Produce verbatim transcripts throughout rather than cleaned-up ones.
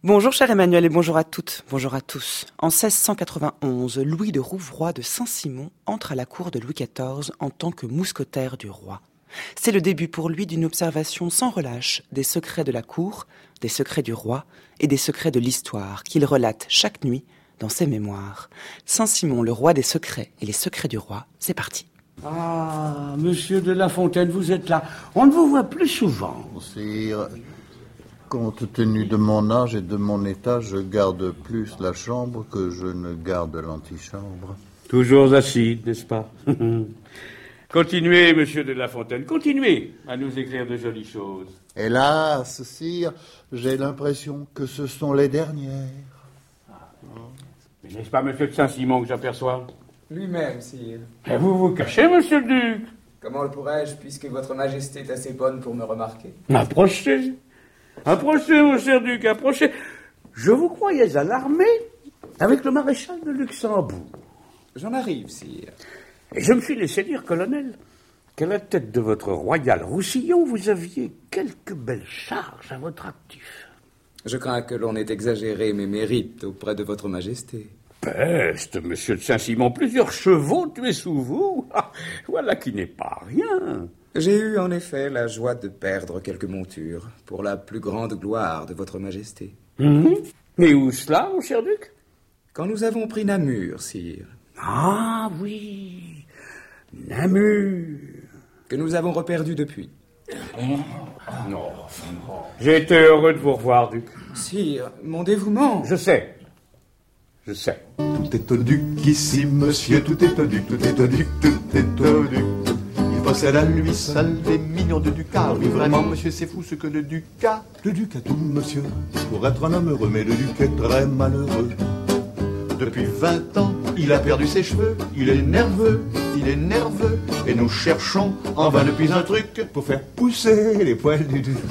Bonjour cher Emmanuel et bonjour à toutes, bonjour à tous. En seize cent quatre-vingt-onze, Louis de Rouvroy de Saint-Simon entre à la cour de Louis quatorze en tant que mousquetaire du roi. C'est le début pour lui d'une observation sans relâche des secrets de la cour, des secrets du roi et des secrets de l'histoire qu'il relate chaque nuit dans ses mémoires. Saint-Simon, le roi des secrets et les secrets du roi, c'est parti. Ah, monsieur de La Fontaine, vous êtes là. On ne vous voit plus souvent. Sire, compte tenu de mon âge et de mon état, je garde plus la chambre que je ne garde l'antichambre. Toujours assis, n'est-ce pas? Continuez, monsieur de La Fontaine, continuez à nous écrire de jolies choses. Hélas, sire, j'ai l'impression que ce sont les dernières. Ah, mais n'est-ce pas monsieur de Saint-Simon que j'aperçois? Lui-même, sire. Et vous vous cachez, monsieur le duc? Comment le pourrais-je, puisque votre majesté est assez bonne pour me remarquer? Approchez. Approchez, mon cher duc, approchez. Je vous croyais à l'armée avec le maréchal de Luxembourg. J'en arrive, sire. Et je me suis laissé dire, colonel, qu'à la tête de votre royal Roussillon, vous aviez quelques belles charges à votre actif. Je crains que l'on ait exagéré mes mérites auprès de votre majesté. Peste, monsieur de Saint-Simon, plusieurs chevaux tués sous vous. Ah, voilà qui n'est pas rien. J'ai eu en effet la joie de perdre quelques montures pour la plus grande gloire de votre majesté. Mmh. Et où cela, mon cher duc? Quand nous avons pris Namur, sire. Ah oui, Namur. Que nous avons reperdu depuis. Non, non. J'ai été heureux de vous revoir, duc. Sire, mon dévouement. Je sais. Je sais. Tout est au duc ici, monsieur, tout est au duc, tout est au duc, tout est au duc. Il possède à lui seul des millions de ducats. Oui, vraiment, monsieur, c'est fou ce que le duc a. Le duc a tout, monsieur, pour être un homme heureux, mais le duc est très malheureux. Depuis vingt ans, il a perdu ses cheveux, il est nerveux, il est nerveux, et nous cherchons en vain depuis un truc pour faire pousser les poils du duc.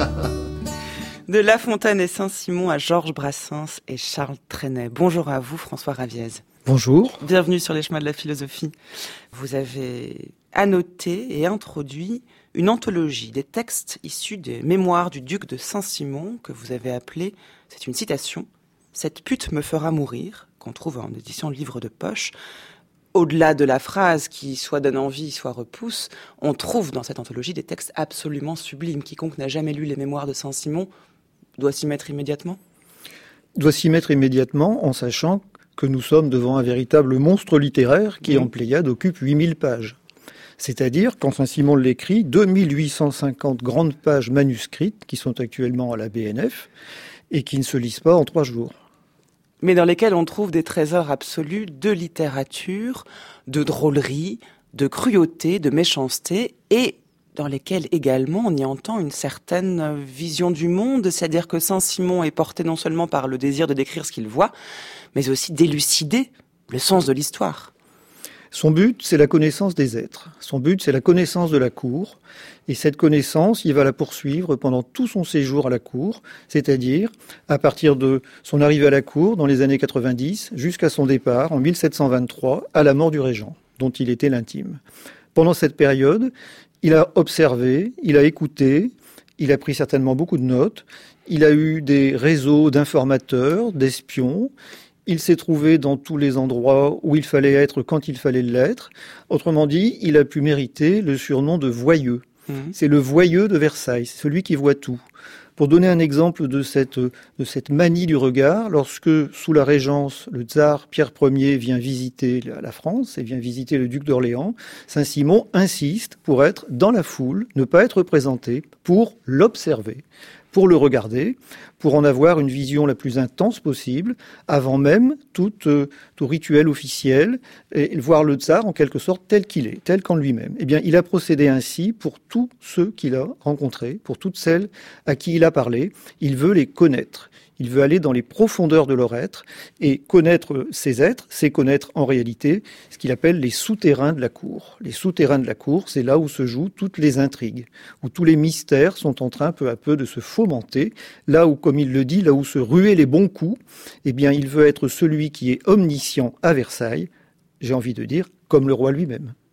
De La Fontaine et Saint-Simon à Georges Brassens et Charles Trenet. Bonjour à vous, François Raviez. Bonjour. Bienvenue sur les chemins de la philosophie. Vous avez annoté et introduit une anthologie des textes issus des mémoires du duc de Saint-Simon que vous avez appelé, c'est une citation, « Cette pute me fera mourir », qu'on trouve en édition livre de poche. Au-delà de la phrase qui soit donne envie, soit repousse, on trouve dans cette anthologie des textes absolument sublimes. Quiconque n'a jamais lu les mémoires de Saint-Simon doit s'y mettre immédiatement ? Doit s'y mettre immédiatement en sachant que nous sommes devant un véritable monstre littéraire qui, mmh. en Pléiade, occupe huit mille pages. C'est-à-dire, quand Saint-Simon l'écrit, deux mille huit cent cinquante grandes pages manuscrites qui sont actuellement à la B N F et qui ne se lisent pas en trois jours. Mais dans lesquels on trouve des trésors absolus de littérature, de drôlerie, de cruauté, de méchanceté, et dans lesquels également on y entend une certaine vision du monde, c'est-à-dire que Saint-Simon est porté non seulement par le désir de décrire ce qu'il voit, mais aussi d'élucider le sens de l'histoire. Son but, c'est la connaissance des êtres. Son but, c'est la connaissance de la cour. Et cette connaissance, il va la poursuivre pendant tout son séjour à la cour, c'est-à-dire à partir de son arrivée à la cour dans les années quatre-vingt-dix jusqu'à son départ en mille sept cent vingt-trois, à la mort du régent, dont il était l'intime. Pendant cette période, il a observé, il a écouté, il a pris certainement beaucoup de notes, il a eu des réseaux d'informateurs, d'espions. Il s'est trouvé dans tous les endroits où il fallait être quand il fallait l'être. Autrement dit, il a pu mériter le surnom de voyeux. Mmh. C'est le voyeux de Versailles, c'est celui qui voit tout. Pour donner un exemple de cette, de cette manie du regard, lorsque, sous la Régence, le tsar Pierre Ier vient visiter la France et vient visiter le duc d'Orléans, Saint-Simon insiste pour être dans la foule, ne pas être présenté, pour l'observer, pour le regarder, pour en avoir une vision la plus intense possible, avant même tout, euh, tout rituel officiel, et voir le tsar en quelque sorte tel qu'il est, tel qu'en lui-même. Eh bien, il a procédé ainsi pour tous ceux qu'il a rencontrés, pour toutes celles à qui il a parlé. Il veut les connaître. Il veut aller dans les profondeurs de leur être, et connaître ces êtres, c'est connaître en réalité ce qu'il appelle les souterrains de la cour. Les souterrains de la cour, c'est là où se jouent toutes les intrigues, où tous les mystères sont en train peu à peu de se fomenter, là où, comme il le dit, là où se ruaient les bons coups, eh bien, il veut être celui qui est omniscient à Versailles, j'ai envie de dire, comme le roi lui-même.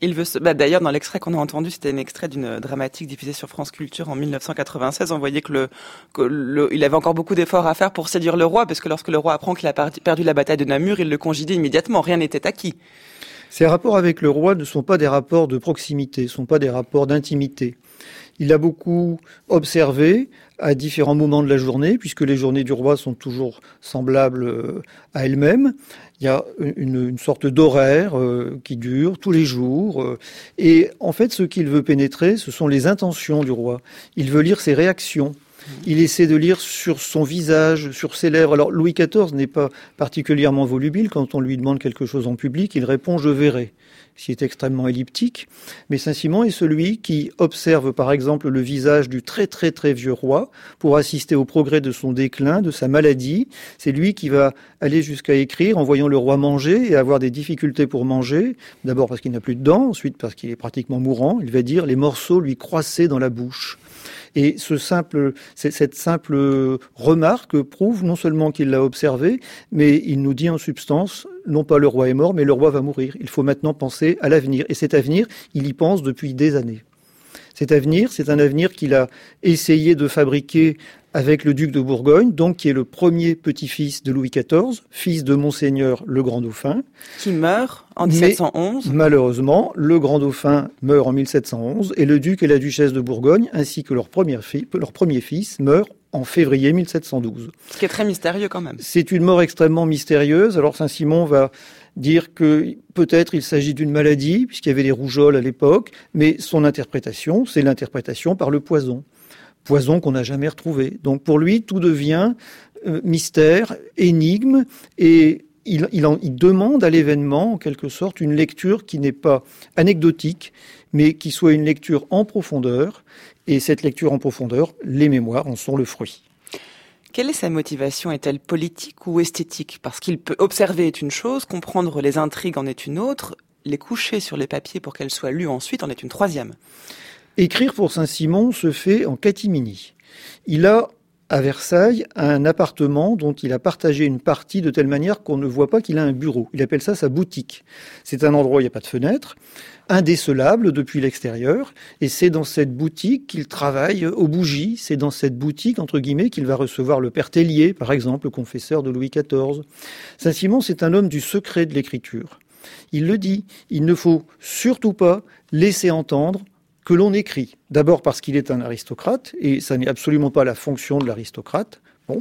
Il veut se... bah, d'ailleurs, dans l'extrait qu'on a entendu, c'était un extrait d'une dramatique diffusée sur France Culture en mille neuf cent quatre-vingt-seize. On voyait que le, que le, il avait encore beaucoup d'efforts à faire pour séduire le roi, parce que lorsque le roi apprend qu'il a perdu la bataille de Namur, il le congédie immédiatement. Rien n'était acquis. Ces rapports avec le roi ne sont pas des rapports de proximité, ne sont pas des rapports d'intimité. Il a beaucoup observé à différents moments de la journée, puisque les journées du roi sont toujours semblables à elles-mêmes. Il y a une, une sorte d'horaire euh, qui dure tous les jours. Euh, et en fait, ce qu'il veut pénétrer, ce sont les intentions du roi. Il veut lire ses réactions. Il essaie de lire sur son visage, sur ses lèvres. Alors, Louis quatorze n'est pas particulièrement volubile. Quand on lui demande quelque chose en public, il répond « je verrai », ce qui est extrêmement elliptique. Mais Saint-Simon est celui qui observe, par exemple, le visage du très très très vieux roi pour assister au progrès de son déclin, de sa maladie. C'est lui qui va aller jusqu'à écrire en voyant le roi manger et avoir des difficultés pour manger. D'abord parce qu'il n'a plus de dents, ensuite parce qu'il est pratiquement mourant. Il va dire « les morceaux lui croissaient dans la bouche ». Et ce simple, cette simple remarque prouve non seulement qu'il l'a observé, mais il nous dit en substance, non pas le roi est mort, mais le roi va mourir. Il faut maintenant penser à l'avenir. Et cet avenir, il y pense depuis des années. Cet avenir, c'est un avenir qu'il a essayé de fabriquer avec le duc de Bourgogne, donc qui est le premier petit-fils de Louis quatorze, fils de Monseigneur le Grand Dauphin. Qui meurt en dix-sept cent onze. Mais, malheureusement, le Grand Dauphin meurt en mille sept cent onze et le duc et la duchesse de Bourgogne, ainsi que leur, première fille, leur premier fils, meurent en février mille sept cent douze. Ce qui est très mystérieux quand même. C'est une mort extrêmement mystérieuse. Alors Saint-Simon va dire que peut-être il s'agit d'une maladie, puisqu'il y avait les rougeoles à l'époque, mais son interprétation, c'est l'interprétation par le poison. Poison qu'on n'a jamais retrouvé. Donc pour lui, tout devient euh, mystère, énigme, et il, il, en, il demande à l'événement, en quelque sorte, une lecture qui n'est pas anecdotique, mais qui soit une lecture en profondeur. Et cette lecture en profondeur, les mémoires en sont le fruit. Quelle est sa motivation? Est-elle politique ou esthétique? Parce qu'il peut observer est une chose, comprendre les intrigues en est une autre, les coucher sur les papiers pour qu'elles soient lues ensuite en est une troisième. Écrire pour Saint-Simon se fait en catimini. Il a, à Versailles, un appartement dont il a partagé une partie de telle manière qu'on ne voit pas qu'il a un bureau. Il appelle ça sa boutique. C'est un endroit où il n'y a pas de fenêtre, indécelable depuis l'extérieur, et c'est dans cette boutique qu'il travaille aux bougies. C'est dans cette boutique, entre guillemets, qu'il va recevoir le père Tellier, par exemple, le confesseur de Louis quatorze. Saint-Simon, c'est un homme du secret de l'écriture. Il le dit, il ne faut surtout pas laisser entendre que l'on écrit. D'abord parce qu'il est un aristocrate, et ça n'est absolument pas la fonction de l'aristocrate. Bon.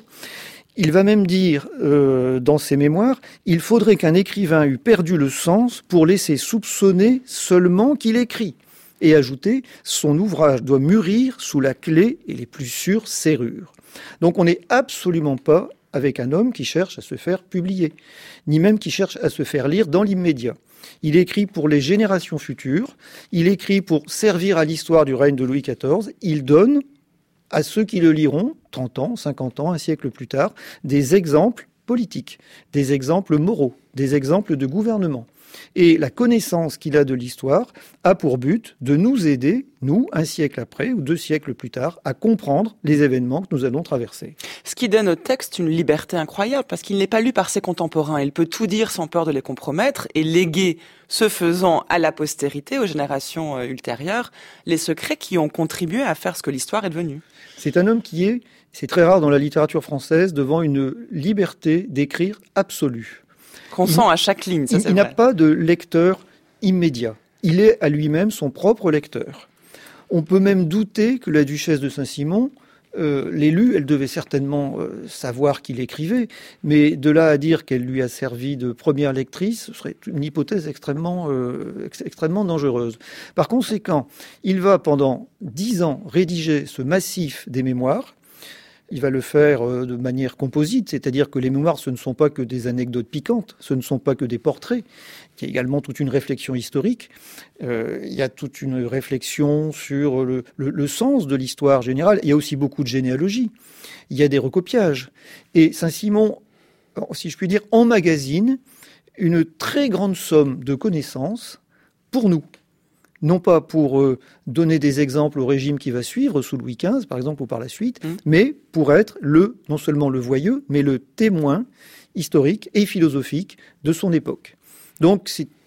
Il va même dire, euh, dans ses mémoires, il faudrait qu'un écrivain eût perdu le sens pour laisser soupçonner seulement qu'il écrit. Et ajouter, son ouvrage doit mûrir sous la clé et les plus sûres serrures. Donc on n'est absolument pas avec un homme qui cherche à se faire publier, ni même qui cherche à se faire lire dans l'immédiat. Il écrit pour les générations futures, il écrit pour servir à l'histoire du règne de Louis quatorze, il donne à ceux qui le liront, trente ans, cinquante ans, un siècle plus tard, des exemples politiques, des exemples moraux, des exemples de gouvernement. Et la connaissance qu'il a de l'histoire a pour but de nous aider, nous, un siècle après ou deux siècles plus tard, à comprendre les événements que nous allons traverser. Ce qui donne au texte une liberté incroyable, parce qu'il n'est pas lu par ses contemporains. Il peut tout dire sans peur de les compromettre et léguer, ce faisant, à la postérité, aux générations ultérieures, les secrets qui ont contribué à faire ce que l'histoire est devenue. C'est un homme qui est, c'est très rare dans la littérature française, devant une liberté d'écrire absolue. Qu'on sent à chaque ligne, ça il, c'est il vrai. n'a pas de lecteur immédiat. Il est à lui-même son propre lecteur. On peut même douter que la duchesse de Saint-Simon euh, l'ait lu. Elle devait certainement euh, savoir qu'il écrivait, mais de là à dire qu'elle lui a servi de première lectrice, ce serait une hypothèse extrêmement, euh, ex- extrêmement dangereuse. Par conséquent, il va pendant dix ans rédiger ce massif des mémoires. Il va le faire de manière composite, c'est-à-dire que les mémoires, ce ne sont pas que des anecdotes piquantes, ce ne sont pas que des portraits. Il y a également toute une réflexion historique. Euh, il y a toute une réflexion sur le, le, le sens de l'histoire générale. Il y a aussi beaucoup de généalogie. Il y a des recopiages. Et Saint-Simon, si je puis dire, emmagasine une très grande somme de connaissances pour nous. Non pas pour euh, donner des exemples au régime qui va suivre, sous Louis quinze, par exemple, ou par la suite, mmh. mais pour être le, non seulement le voyeux, mais le témoin historique et philosophique de son époque. Donc c'est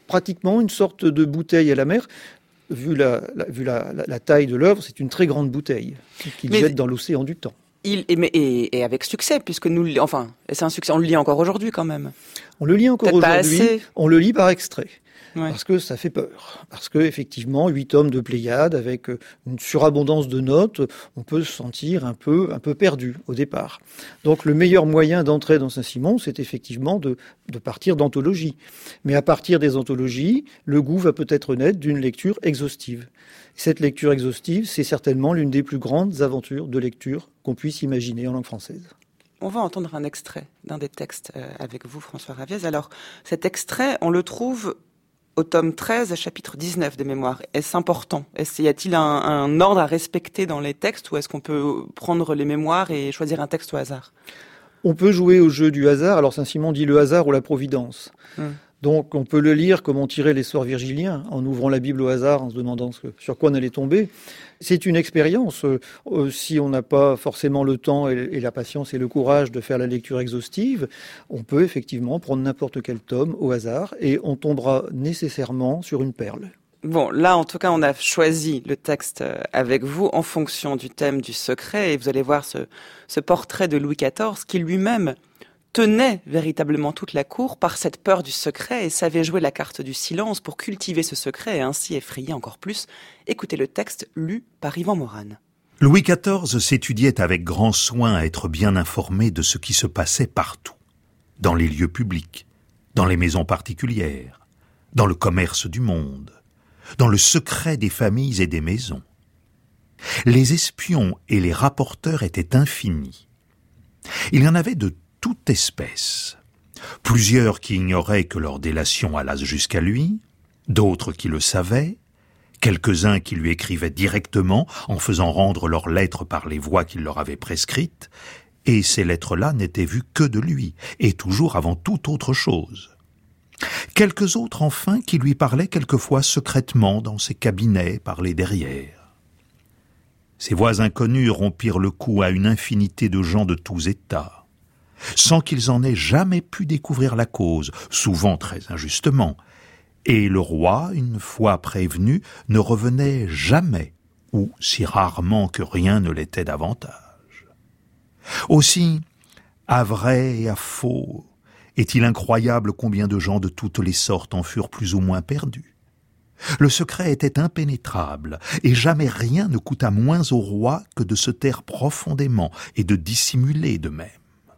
pratiquement une sorte de bouteille à la mer. Vu la, la, vu la, la, la taille de l'œuvre, c'est une très grande bouteille qu'il Mais... jette dans l'océan du temps. Il, et, et, et avec succès, puisque nous, enfin, c'est un succès, on le lit encore aujourd'hui quand même. On le lit encore Peut-être aujourd'hui, on le lit par extrait. Ouais. Parce que ça fait peur. Parce que, effectivement, huit tomes de Pléiade, avec une surabondance de notes, on peut se sentir un peu, un peu perdu au départ. Donc, le meilleur moyen d'entrer dans Saint-Simon, c'est effectivement de, de partir d'anthologies. Mais à partir des anthologies, le goût va peut-être naître d'une lecture exhaustive. Cette lecture exhaustive, c'est certainement l'une des plus grandes aventures de lecture qu'on puisse imaginer en langue française. On va entendre un extrait d'un des textes avec vous, François Raviez. Alors, cet extrait, on le trouve au tome treize, chapitre dix-neuf des Mémoires. Est-ce important ? Est-ce, y a-t-il un, un ordre à respecter dans les textes, ou est-ce qu'on peut prendre les Mémoires et choisir un texte au hasard ? On peut jouer au jeu du hasard. Alors Saint-Simon dit le hasard ou la providence. Hum. Donc on peut le lire comme on tirait les sorts virgiliens, en ouvrant la Bible au hasard, en se demandant ce, sur quoi on allait tomber. C'est une expérience. Euh, si on n'a pas forcément le temps et, et la patience et le courage de faire la lecture exhaustive, on peut effectivement prendre n'importe quel tome au hasard et on tombera nécessairement sur une perle. Bon, là, en tout cas, on a choisi le texte avec vous en fonction du thème du secret, et vous allez voir ce, ce portrait de Louis quatorze qui lui-même tenait véritablement toute la cour par cette peur du secret et savait jouer la carte du silence pour cultiver ce secret et ainsi effrayer encore plus. Écoutez le texte lu par Yvan Morane. Louis quatorze s'étudiait avec grand soin à être bien informé de ce qui se passait partout, dans les lieux publics, dans les maisons particulières, dans le commerce du monde, dans le secret des familles et des maisons. Les espions et les rapporteurs étaient infinis. Il y en avait de toute espèce. Plusieurs qui ignoraient que leurs délations allassent jusqu'à lui, d'autres qui le savaient, quelques-uns qui lui écrivaient directement en faisant rendre leurs lettres par les voies qu'il leur avait prescrites, et ces lettres-là n'étaient vues que de lui, et toujours avant toute autre chose. Quelques autres enfin qui lui parlaient quelquefois secrètement dans ses cabinets par les derrières. Ces voix inconnues rompirent le cou à une infinité de gens de tous états, sans qu'ils en aient jamais pu découvrir la cause, souvent très injustement, et le roi, une fois prévenu, ne revenait jamais, ou si rarement que rien ne l'était davantage. Aussi, à vrai et à faux, est-il incroyable combien de gens de toutes les sortes en furent plus ou moins perdus. Le secret était impénétrable, et jamais rien ne coûta moins au roi que de se taire profondément et de dissimuler de même.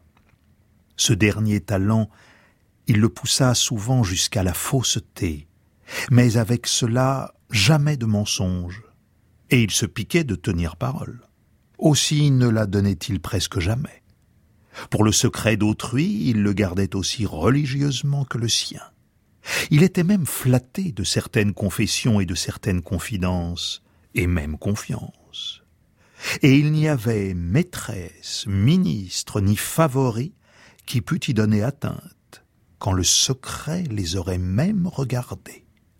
Ce dernier talent, il le poussa souvent jusqu'à la fausseté, mais avec cela jamais de mensonge, et il se piquait de tenir parole. Aussi ne la donnait-il presque jamais. Pour le secret d'autrui, il le gardait aussi religieusement que le sien. Il était même flatté de certaines confessions et de certaines confidences, et même confiance. Et il n'y avait maîtresse, ministre, ni favori qui pût y donner atteinte, quand le secret les aurait même regardés.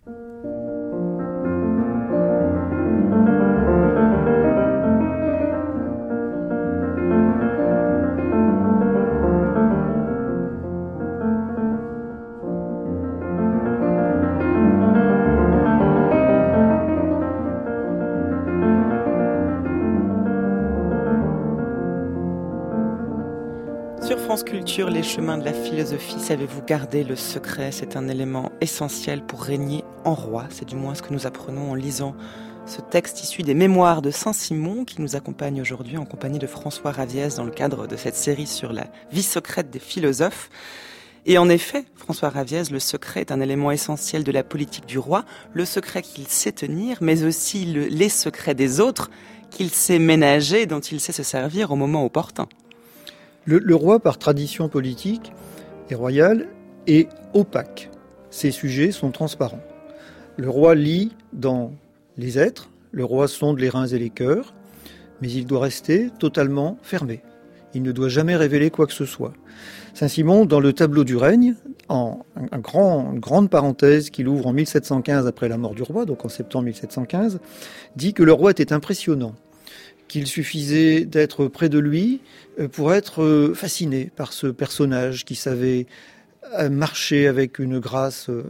Sur France Culture, les chemins de la philosophie, savez-vous garder le secret ? C'est un élément essentiel pour régner en roi. C'est du moins ce que nous apprenons en lisant ce texte issu des Mémoires de Saint-Simon qui nous accompagne aujourd'hui en compagnie de François Raviez dans le cadre de cette série sur la vie secrète des philosophes. Et en effet, François Raviez, le secret est un élément essentiel de la politique du roi, le secret qu'il sait tenir, mais aussi le, les secrets des autres qu'il sait ménager, dont il sait se servir au moment opportun. Le, le roi, par tradition politique et royale, est opaque. Ses sujets sont transparents. Le roi lit dans les êtres, le roi sonde les reins et les cœurs, mais il doit rester totalement fermé. Il ne doit jamais révéler quoi que ce soit. Saint-Simon, dans le tableau du règne, en un grand, une grande parenthèse qu'il ouvre en mille sept cent quinze après la mort du roi, donc en septembre mille sept cent quinze, dit que le roi était impressionnant, qu'il suffisait d'être près de lui pour être fasciné par ce personnage qui savait marcher avec une grâce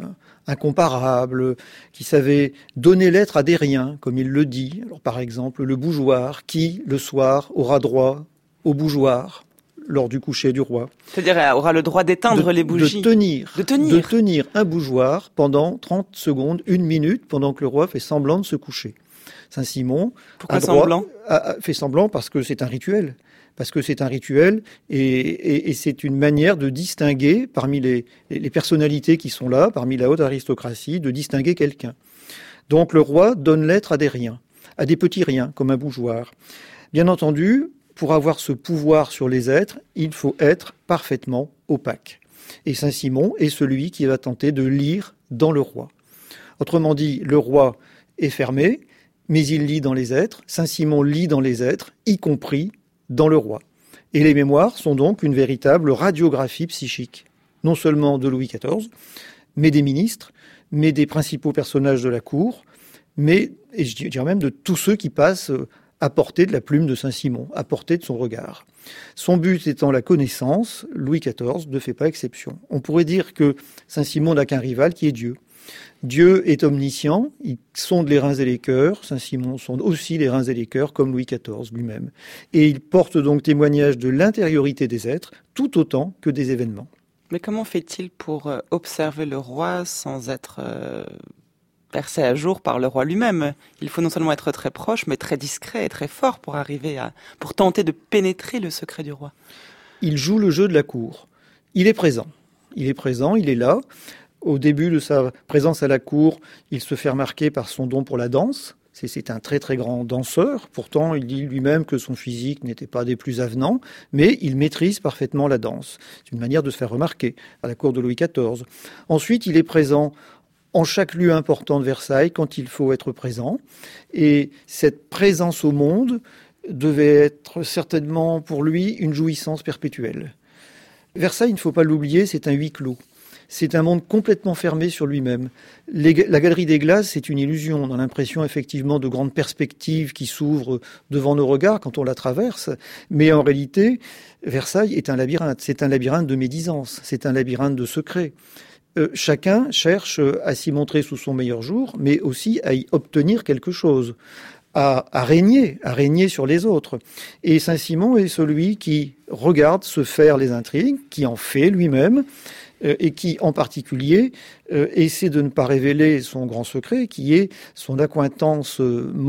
incomparable, qui savait donner l'être à des riens, comme il le dit. Alors, par exemple, le bougeoir, qui, le soir, aura droit au bougeoir lors du coucher du roi. C'est-à-dire, elle aura le droit d'éteindre de, les bougies. De tenir, de tenir. De tenir un bougeoir pendant trente secondes, une minute, pendant que le roi fait semblant de se coucher. Saint-Simon Pourquoi a droit, semblant a, a fait semblant parce que c'est un rituel. Parce que c'est un rituel et, et, et c'est une manière de distinguer parmi les, les personnalités qui sont là, parmi la haute aristocratie, de distinguer quelqu'un. Donc le roi donne l'être à des riens, à des petits riens, comme un bougeoir. Bien entendu, pour avoir ce pouvoir sur les êtres, il faut être parfaitement opaque. Et Saint-Simon est celui qui va tenter de lire dans le roi. Autrement dit, le roi est fermé, mais il lit dans les êtres. Saint-Simon lit dans les êtres, y compris dans le roi. Et les mémoires sont donc une véritable radiographie psychique, non seulement de Louis quatorze, mais des ministres, mais des principaux personnages de la cour, mais, et je dirais même, de tous ceux qui passent à portée de la plume de Saint-Simon, à portée de son regard. Son but étant la connaissance, Louis quatorze ne fait pas exception. On pourrait dire que Saint-Simon n'a qu'un rival qui est Dieu. Dieu est omniscient, il sonde les reins et les cœurs, Saint-Simon sonde aussi les reins et les cœurs, comme Louis quatorze lui-même. Et il porte donc témoignage de l'intériorité des êtres, tout autant que des événements. Mais comment fait-il pour observer le roi sans être euh, percé à jour par le roi lui-même ? Il faut non seulement être très proche, mais très discret et très fort pour arriver à, pour tenter de pénétrer le secret du roi. Il joue le jeu de la cour. Il est présent. Il est présent, il est là. Au début de sa présence à la cour, il se fait remarquer par son don pour la danse. C'est, c'est un très très grand danseur. Pourtant, il dit lui-même que son physique n'était pas des plus avenants, mais il maîtrise parfaitement la danse. C'est une manière de se faire remarquer à la cour de Louis quatorze. Ensuite, il est présent en chaque lieu important de Versailles quand il faut être présent. Et cette présence au monde devait être certainement pour lui une jouissance perpétuelle. Versailles, il ne faut pas l'oublier, c'est un huis clos. C'est un monde complètement fermé sur lui-même. Les, la galerie des glaces, c'est une illusion. On a l'impression effectivement de grandes perspectives qui s'ouvrent devant nos regards quand on la traverse. Mais en réalité, Versailles est un labyrinthe. C'est un labyrinthe de médisance. C'est un labyrinthe de secrets. Euh, chacun cherche à s'y montrer sous son meilleur jour, mais aussi à y obtenir quelque chose. À, à régner, à régner sur les autres. Et Saint-Simon est celui qui regarde se faire les intrigues, qui en fait lui-même, euh, et qui, en particulier, euh, essaie de ne pas révéler son grand secret, qui est son accointance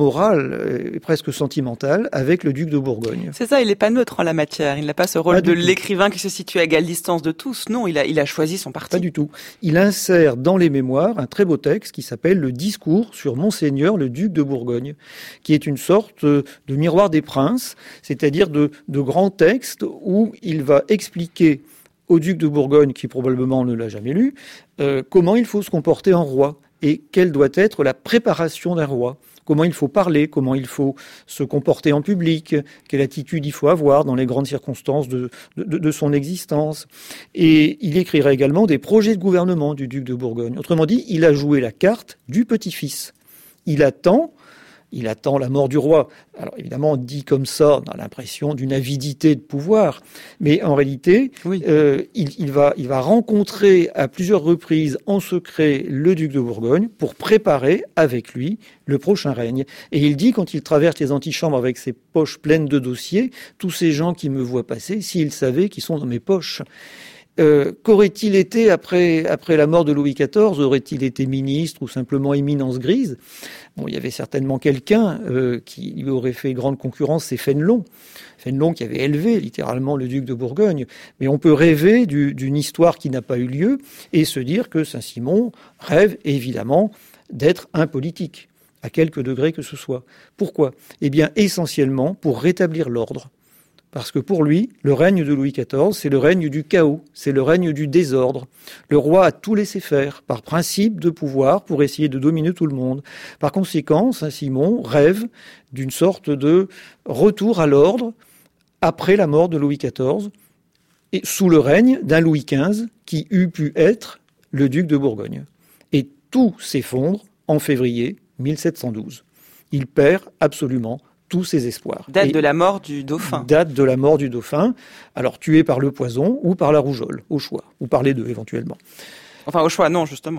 morale et presque sentimentale avec le duc de Bourgogne. C'est ça, il n'est pas neutre en la matière. Il n'a pas ce rôle pas de l'écrivain qui se situe à égale distance de tous. Non, il a, il a choisi son parti. Pas du tout. Il insère dans les mémoires un très beau texte qui s'appelle « Le discours sur Monseigneur le duc de Bourgogne », qui est une sorte de miroir des princes, c'est-à-dire de, de grands textes où il va expliquer au duc de Bourgogne, qui probablement ne l'a jamais lu, euh, comment il faut se comporter en roi et quelle doit être la préparation d'un roi. Comment il faut parler, comment il faut se comporter en public, quelle attitude il faut avoir dans les grandes circonstances de, de, de son existence. Et il écrira également des projets de gouvernement du duc de Bourgogne. Autrement dit, il a joué la carte du petit-fils. Il attend... Il attend la mort du roi. Alors évidemment, dit comme ça, on a l'impression d'une avidité de pouvoir. Mais en réalité, oui. euh, il, il, va, il va rencontrer à plusieurs reprises en secret le duc de Bourgogne pour préparer avec lui le prochain règne. Et il dit, quand il traverse les antichambres avec ses poches pleines de dossiers, tous ces gens qui me voient passer, s'ils savaient qu'ils sont dans mes poches. Euh, qu'aurait-il été après, après la mort de Louis quatorze ? Aurait-il été ministre ou simplement éminence grise ? Bon, il y avait certainement quelqu'un euh, qui lui aurait fait grande concurrence, c'est Fénelon. Fénelon qui avait élevé littéralement le duc de Bourgogne. Mais on peut rêver du, d'une histoire qui n'a pas eu lieu et se dire que Saint-Simon rêve évidemment d'être un politique, à quelque degré que ce soit. Pourquoi ? Eh bien, essentiellement pour rétablir l'ordre. Parce que pour lui, le règne de Louis quatorze, c'est le règne du chaos, c'est le règne du désordre. Le roi a tout laissé faire, par principe de pouvoir, pour essayer de dominer tout le monde. Par conséquent, Saint-Simon rêve d'une sorte de retour à l'ordre après la mort de Louis quatorze, et sous le règne d'un Louis quinze qui eût pu être le duc de Bourgogne. Et tout s'effondre en février mille sept cent douze. Il perd absolument tous ses espoirs. Date et de la mort du dauphin. Date de la mort du dauphin, alors tué par le poison ou par la rougeole, au choix, ou par les deux éventuellement. Enfin, au choix, non, justement.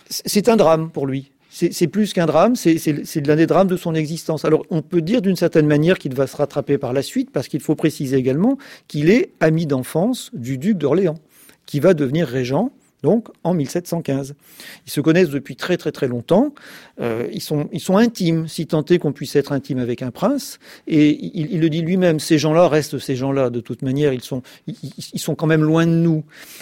c'est un drame pour lui. C'est, c'est plus qu'un drame, c'est, c'est, c'est l'un des drames de son existence. Alors, on peut dire d'une certaine manière qu'il va se rattraper par la suite, parce qu'il faut préciser également qu'il est ami d'enfance du duc d'Orléans, qui va devenir régent, donc, en mille sept cent quinze. Ils se connaissent depuis très très très longtemps. Euh, ils sont, ils sont intimes, si tant est qu'on puisse être intime avec un prince. Et il, il le dit lui-même, ces gens-là restent ces gens-là. De toute manière, ils sont, ils, ils sont quand même loin de nous.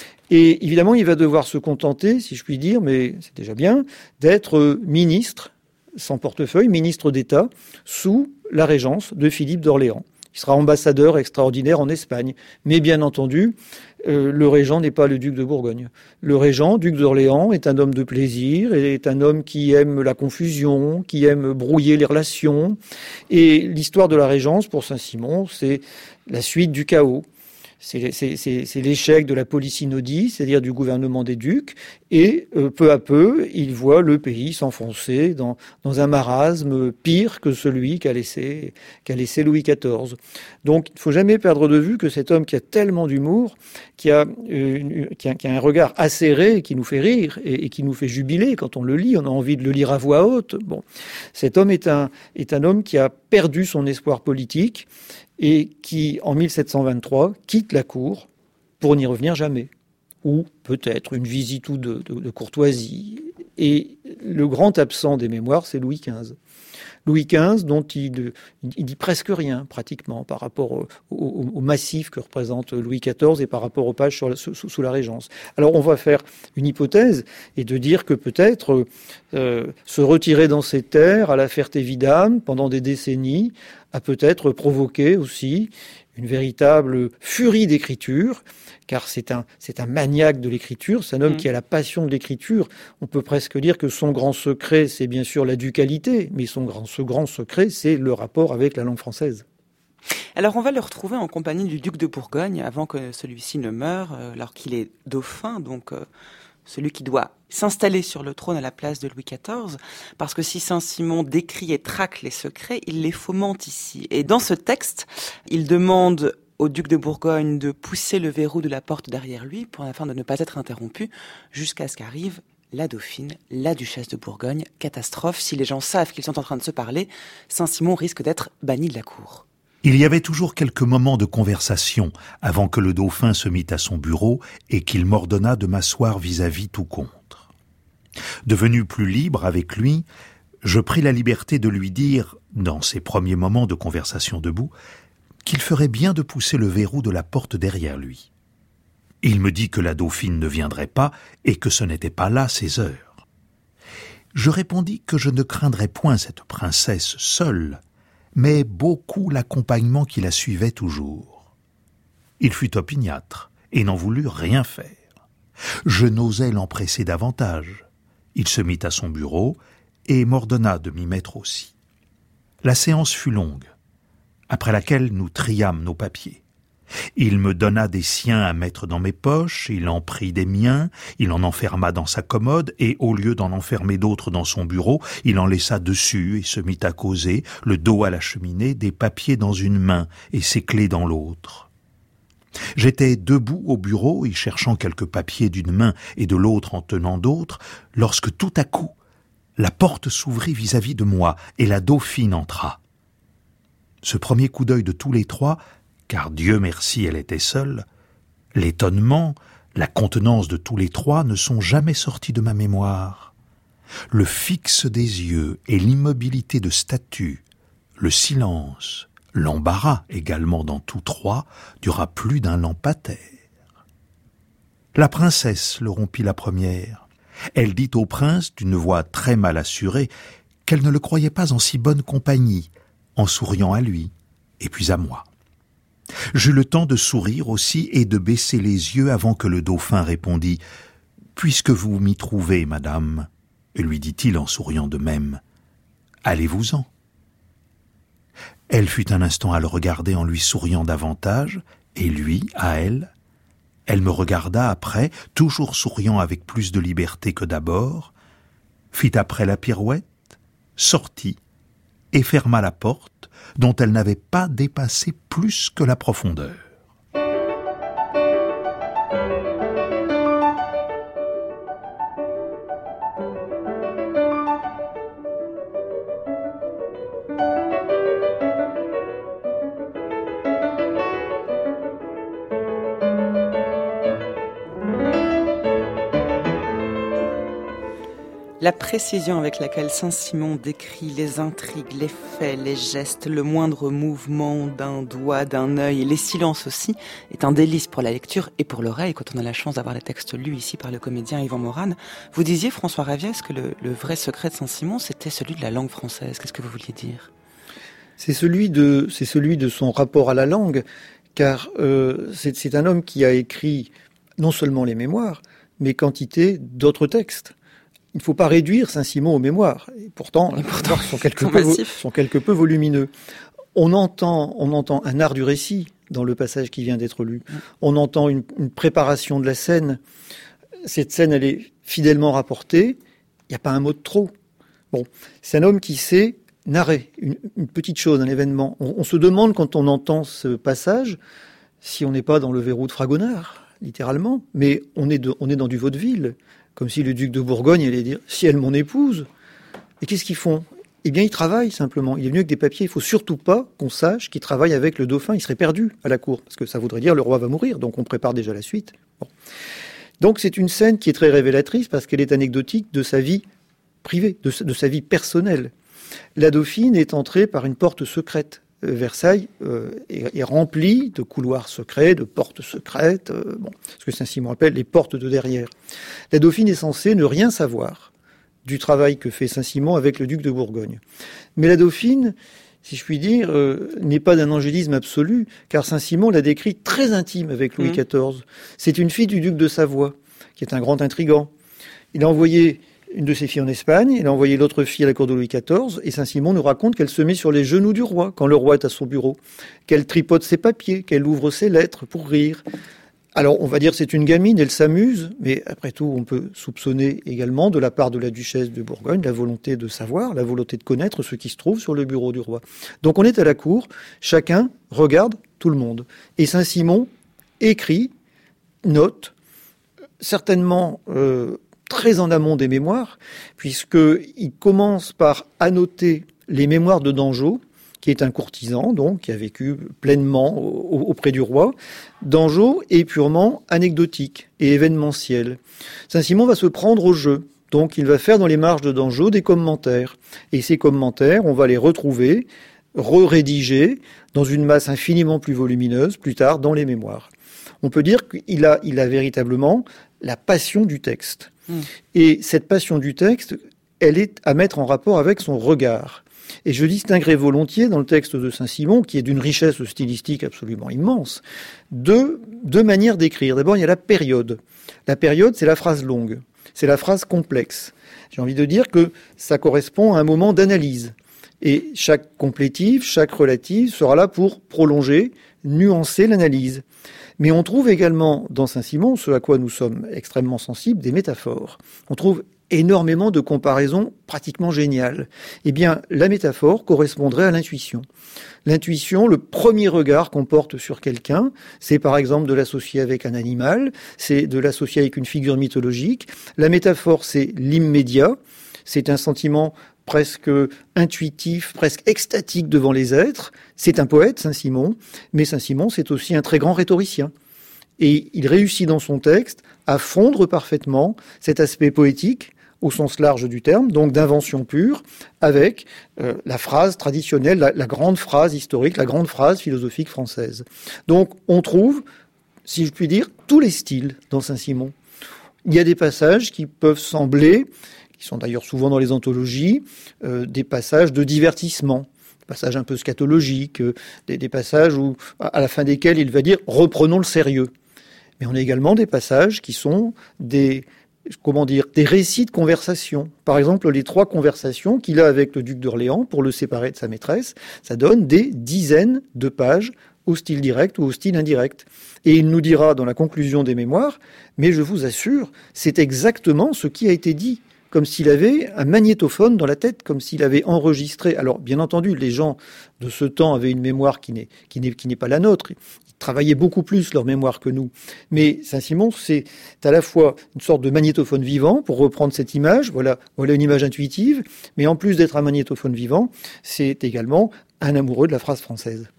Et évidemment, il va devoir se contenter, si je puis dire, mais c'est déjà bien, d'être ministre, sans portefeuille, ministre d'État, sous la régence de Philippe d'Orléans. Il sera ambassadeur extraordinaire en Espagne. Mais bien entendu, euh, le régent n'est pas le duc de Bourgogne. Le régent, duc d'Orléans, est un homme de plaisir, est un homme qui aime la confusion, qui aime brouiller les relations. Et l'histoire de la régence, pour Saint-Simon, c'est la suite du chaos. C'est, c'est, c'est, c'est l'échec de la polysynodie, c'est-à-dire du gouvernement des ducs, et euh, peu à peu, il voit le pays s'enfoncer dans, dans un marasme pire que celui qu'a laissé, qu'a laissé Louis quatorze. Donc, il ne faut jamais perdre de vue que cet homme qui a tellement d'humour, qui a, euh, qui a, qui a un regard acéré, qui nous fait rire et, et qui nous fait jubiler quand on le lit, on a envie de le lire à voix haute. Bon, cet homme est un, est un homme qui a perdu son espoir politique, et qui, en mille sept cent vingt-trois, quitte la cour pour n'y revenir jamais. Ou peut-être une visite ou deux de, de courtoisie. Et le grand absent des mémoires, c'est Louis quinze. Louis quinze, dont il, il dit presque rien, pratiquement, par rapport au, au, au massif que représente Louis quatorze et par rapport aux pages sur la, sous, sous la Régence. Alors on va faire une hypothèse et de dire que peut-être euh, se retirer dans ces terres à la Ferté-Vidame pendant des décennies a peut-être provoqué aussi une véritable furie d'écriture, car c'est un, c'est un maniaque de l'écriture, c'est un homme mmh. qui a la passion de l'écriture. On peut presque dire que son grand secret, c'est bien sûr la ducalité, mais son grand, ce grand secret, c'est le rapport avec la langue française. Alors on va le retrouver en compagnie du duc de Bourgogne, avant que celui-ci ne meure, euh, alors qu'il est dauphin, donc euh, celui qui doit s'installer sur le trône à la place de Louis quatorze, parce que si Saint-Simon décrit et traque les secrets, il les fomente ici. Et dans ce texte, il demande au duc de Bourgogne de pousser le verrou de la porte derrière lui, pour afin de ne pas être interrompu, jusqu'à ce qu'arrive la dauphine, la duchesse de Bourgogne. Catastrophe, si les gens savent qu'ils sont en train de se parler, Saint-Simon risque d'être banni de la cour. Il y avait toujours quelques moments de conversation avant que le dauphin se mît à son bureau et qu'il m'ordonna de m'asseoir vis-à-vis tout contre. Devenu plus libre avec lui, je pris la liberté de lui dire, dans ces premiers moments de conversation debout, qu'il ferait bien de pousser le verrou de la porte derrière lui. Il me dit que la dauphine ne viendrait pas et que ce n'était pas là ses heures. Je répondis que je ne craindrais point cette princesse seule, mais beaucoup l'accompagnement qui la suivait toujours. Il fut opiniâtre et n'en voulut rien faire. Je n'osais l'empresser davantage. Il se mit à son bureau et m'ordonna de m'y mettre aussi. La séance fut longue, après laquelle nous triâmes nos papiers. Il me donna des siens à mettre dans mes poches, il en prit des miens, il en enferma dans sa commode, et au lieu d'en enfermer d'autres dans son bureau, il en laissa dessus et se mit à causer, le dos à la cheminée, des papiers dans une main et ses clés dans l'autre. J'étais debout au bureau y cherchant quelques papiers d'une main et de l'autre en tenant d'autres, lorsque tout à coup, la porte s'ouvrit vis-à-vis de moi et la dauphine entra. Ce premier coup d'œil de tous les trois, car Dieu merci elle était seule, l'étonnement, la contenance de tous les trois ne sont jamais sortis de ma mémoire. Le fixe des yeux et l'immobilité de statue, le silence, l'embarras également dans tous trois, dura plus d'un lampadaire. La princesse le rompit la première. Elle dit au prince, d'une voix très mal assurée, qu'elle ne le croyait pas en si bonne compagnie, en souriant à lui, et puis à moi. J'eus le temps de sourire aussi et de baisser les yeux avant que le dauphin répondit « Puisque vous m'y trouvez, madame, lui dit-il en souriant de même, allez-vous-en. » Elle fut un instant à le regarder en lui souriant davantage, et lui, à elle. Elle me regarda après, toujours souriant avec plus de liberté que d'abord, fit après la pirouette, sortit et ferma la porte, dont elle n'avait pas dépassé plus que la profondeur. La précision avec laquelle Saint-Simon décrit les intrigues, les faits, les gestes, le moindre mouvement d'un doigt, d'un œil, et les silences aussi, est un délice pour la lecture et pour l'oreille quand on a la chance d'avoir les textes lus ici par le comédien Yvan Morane. Vous disiez, François Raviès, que le, le vrai secret de Saint-Simon, c'était celui de la langue française. Qu'est-ce que vous vouliez dire ? C'est celui de, c'est celui de son rapport à la langue, car euh, c'est, c'est un homme qui a écrit non seulement les mémoires, mais quantité d'autres textes. Il ne faut pas réduire Saint-Simon aux mémoires. Et pourtant, les mémoires sont quelque, peu, sont quelque peu volumineux. On entend, on entend un art du récit dans le passage qui vient d'être lu. On entend une, une préparation de la scène. Cette scène, elle est fidèlement rapportée. Il n'y a pas un mot de trop. Bon, c'est un homme qui sait narrer une, une petite chose, un événement. On, on se demande quand on entend ce passage si on n'est pas dans le verrou de Fragonard, littéralement, mais on est, de, on est dans du vaudeville. Comme si le duc de Bourgogne allait dire « si elle mon épouse ». Et qu'est-ce qu'ils font ? Eh bien, ils travaillent simplement. Il est venu avec des papiers. Il ne faut surtout pas qu'on sache qu'il travaille avec le dauphin. Il serait perdu à la cour, parce que ça voudrait dire le roi va mourir. Donc on prépare déjà la suite. Bon. Donc c'est une scène qui est très révélatrice parce qu'elle est anecdotique de sa vie privée, de, de sa vie personnelle. La dauphine est entrée par une porte secrète. Versailles euh, est, est rempli de couloirs secrets, de portes secrètes, euh, bon, ce que Saint-Simon appelle les portes de derrière. La dauphine est censée ne rien savoir du travail que fait Saint-Simon avec le duc de Bourgogne. Mais la dauphine, si je puis dire, euh, n'est pas d'un angélisme absolu, car Saint-Simon l'a décrit très intime avec Louis quatorze. C'est une fille du duc de Savoie, qui est un grand intrigant. Il a envoyé une de ses filles en Espagne, il a envoyé l'autre fille à la cour de Louis quatorze, et Saint-Simon nous raconte qu'elle se met sur les genoux du roi quand le roi est à son bureau, qu'elle tripote ses papiers, qu'elle ouvre ses lettres pour rire. Alors on va dire c'est une gamine, elle s'amuse, mais après tout on peut soupçonner également de la part de la duchesse de Bourgogne la volonté de savoir, la volonté de connaître ce qui se trouve sur le bureau du roi. Donc on est à la cour, chacun regarde tout le monde. Et Saint-Simon écrit, note, certainement... Euh, très en amont des mémoires, puisqu'il commence par annoter les mémoires de Dangeau, qui est un courtisan, donc, qui a vécu pleinement auprès du roi. Dangeau est purement anecdotique et événementiel. Saint-Simon va se prendre au jeu. Donc, il va faire dans les marges de Dangeau des commentaires. Et ces commentaires, on va les retrouver, re-rédigés, dans une masse infiniment plus volumineuse, plus tard, dans les mémoires. On peut dire qu'il a, il a véritablement la passion du texte. Mmh. Et cette passion du texte, elle est à mettre en rapport avec son regard. Et je distinguerai volontiers dans le texte de Saint-Simon, qui est d'une richesse stylistique absolument immense, deux, deux manières d'écrire. D'abord, il y a la période. La période, c'est la phrase longue. C'est la phrase complexe. J'ai envie de dire que ça correspond à un moment d'analyse. Et chaque complétive, chaque relative sera là pour prolonger, nuancer l'analyse. Mais on trouve également dans Saint-Simon, ce à quoi nous sommes extrêmement sensibles, des métaphores. On trouve énormément de comparaisons pratiquement géniales. Eh bien, la métaphore correspondrait à l'intuition. L'intuition, le premier regard qu'on porte sur quelqu'un, c'est par exemple de l'associer avec un animal, c'est de l'associer avec une figure mythologique. La métaphore, c'est l'immédiat, c'est un sentiment presque intuitif, presque extatique devant les êtres. C'est un poète, Saint-Simon, mais Saint-Simon, c'est aussi un très grand rhétoricien. Et il réussit dans son texte à fondre parfaitement cet aspect poétique, au sens large du terme, donc d'invention pure, avec euh, la phrase traditionnelle, la, la grande phrase historique, la grande phrase philosophique française. Donc on trouve, si je puis dire, tous les styles dans Saint-Simon. Il y a des passages qui peuvent sembler... qui sont d'ailleurs souvent dans les anthologies, euh, des passages de divertissement, des passages un peu scatologiques, euh, des, des passages où, à la fin desquels il va dire « reprenons le sérieux ». Mais on a également des passages qui sont des, comment dire, des récits de conversation. Par exemple, les trois conversations qu'il a avec le duc d'Orléans pour le séparer de sa maîtresse, ça donne des dizaines de pages au style direct ou au style indirect. Et il nous dira dans la conclusion des mémoires, mais je vous assure, c'est exactement ce qui a été dit. Comme s'il avait un magnétophone dans la tête, comme s'il avait enregistré. Alors, bien entendu, les gens de ce temps avaient une mémoire qui n'est, qui n'est, qui n'est pas la nôtre. Ils travaillaient beaucoup plus leur mémoire que nous. Mais Saint-Simon, c'est à la fois une sorte de magnétophone vivant, pour reprendre cette image. Voilà, voilà une image intuitive. Mais en plus d'être un magnétophone vivant, c'est également un amoureux de la phrase française.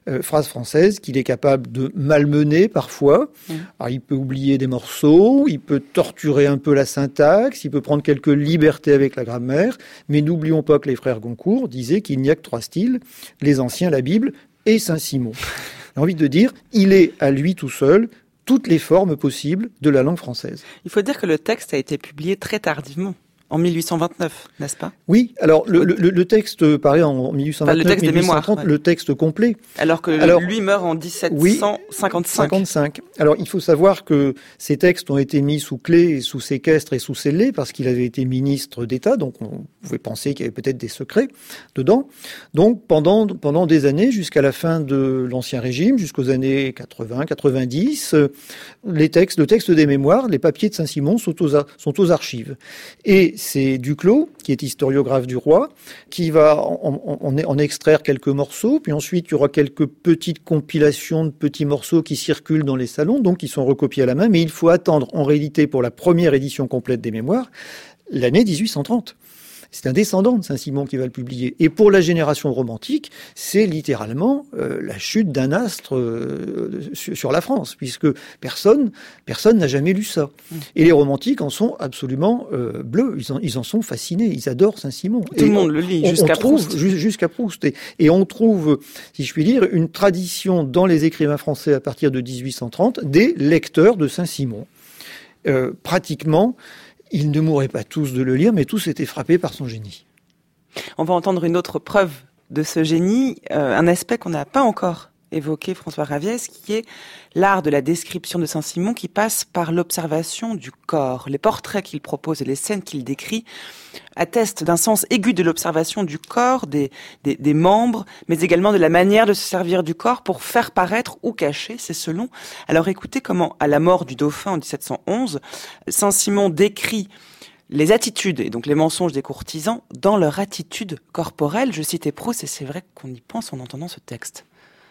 euh, phrase française qu'il est capable de malmener parfois. Mmh. Alors, il peut oublier des morceaux, il peut torturer un peu la syntaxe, il peut prendre quelques libertés avec la grammaire, mais n'oublions pas que les frères Goncourt disaient qu'il n'y a que trois styles, les anciens, la Bible et Saint-Simon. J'ai envie de dire, il est à lui tout seul toutes les formes possibles de la langue française. Il faut dire que le texte a été publié très tardivement. En mille huit cent vingt-neuf, n'est-ce pas ? Oui, alors le, le, le texte paraît en mille huit cent vingt-neuf, enfin, le texte mille huit cent trente, des mémoires, ouais. Le texte complet. Alors que alors, lui meurt en dix-sept cent cinquante-cinq. Oui, cinquante-cinq. Alors il faut savoir que ces textes ont été mis sous clé, sous séquestre et sous scellé parce qu'il avait été ministre d'État, donc on pouvait penser qu'il y avait peut-être des secrets dedans. Donc pendant pendant des années, jusqu'à la fin de l'Ancien Régime, jusqu'aux années quatre-vingts, quatre-vingt-dix, les textes, le texte des mémoires, les papiers de Saint-Simon sont aux, sont aux archives. Et c'est Duclos, qui est historiographe du roi, qui va en, en, en extraire quelques morceaux, puis ensuite il y aura quelques petites compilations de petits morceaux qui circulent dans les salons, donc qui sont recopiés à la main, mais il faut attendre en réalité pour la première édition complète des mémoires, l'année dix-huit cent trente. C'est un descendant de Saint-Simon qui va le publier. Et pour la génération romantique, c'est littéralement euh, la chute d'un astre euh, sur, sur la France, puisque personne personne n'a jamais lu ça. Mmh. Et les romantiques en sont absolument euh, bleus, ils en, ils en sont fascinés, ils adorent Saint-Simon. Tout et le monde on, le lit, jusqu'à Proust. Jusqu'à Proust. Et, et on trouve, si je puis dire, une tradition dans les écrivains français à partir de dix-huit cent trente des lecteurs de Saint-Simon. Euh, pratiquement... Ils ne mourraient pas tous de le lire, mais tous étaient frappés par son génie. On va entendre une autre preuve de ce génie, euh, un aspect qu'on n'a pas encore évoqué, François Raviès, qui est l'art de la description de Saint-Simon qui passe par l'observation du corps. Les portraits qu'il propose et les scènes qu'il décrit attestent d'un sens aigu de l'observation du corps, des, des, des membres, mais également de la manière de se servir du corps pour faire paraître ou cacher ses selons. Alors écoutez comment, à la mort du dauphin en dix-sept cent onze, Saint-Simon décrit les attitudes et donc les mensonges des courtisans dans leur attitude corporelle. Je citais Proust et c'est vrai qu'on y pense en entendant ce texte.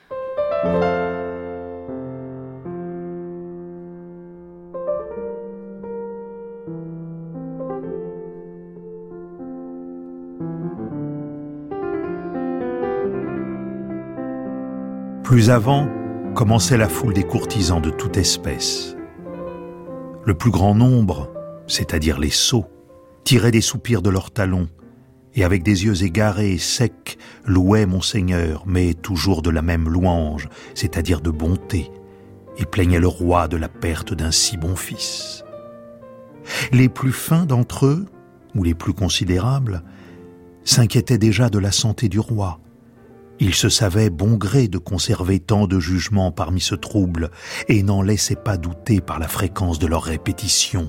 Plus avant, commençait la foule des courtisans de toute espèce. Le plus grand nombre, c'est-à-dire les sots, tiraient des soupirs de leurs talons, et avec des yeux égarés et secs, louaient Monseigneur, mais toujours de la même louange, c'est-à-dire de bonté, et plaignaient le roi de la perte d'un si bon fils. Les plus fins d'entre eux, ou les plus considérables, s'inquiétaient déjà de la santé du roi. Ils se savaient bon gré de conserver tant de jugements parmi ce trouble, et n'en laissaient pas douter par la fréquence de leurs répétitions.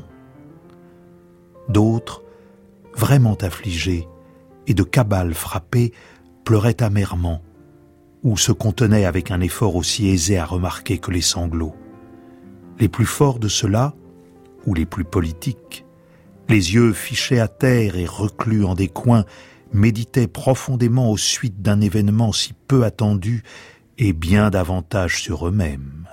D'autres, vraiment affligés, et de cabales frappés, pleuraient amèrement, ou se contenaient avec un effort aussi aisé à remarquer que les sanglots. Les plus forts de ceux-là, ou les plus politiques, les yeux fichés à terre et reclus en des coins, méditaient profondément aux suites d'un événement si peu attendu et bien davantage sur eux-mêmes.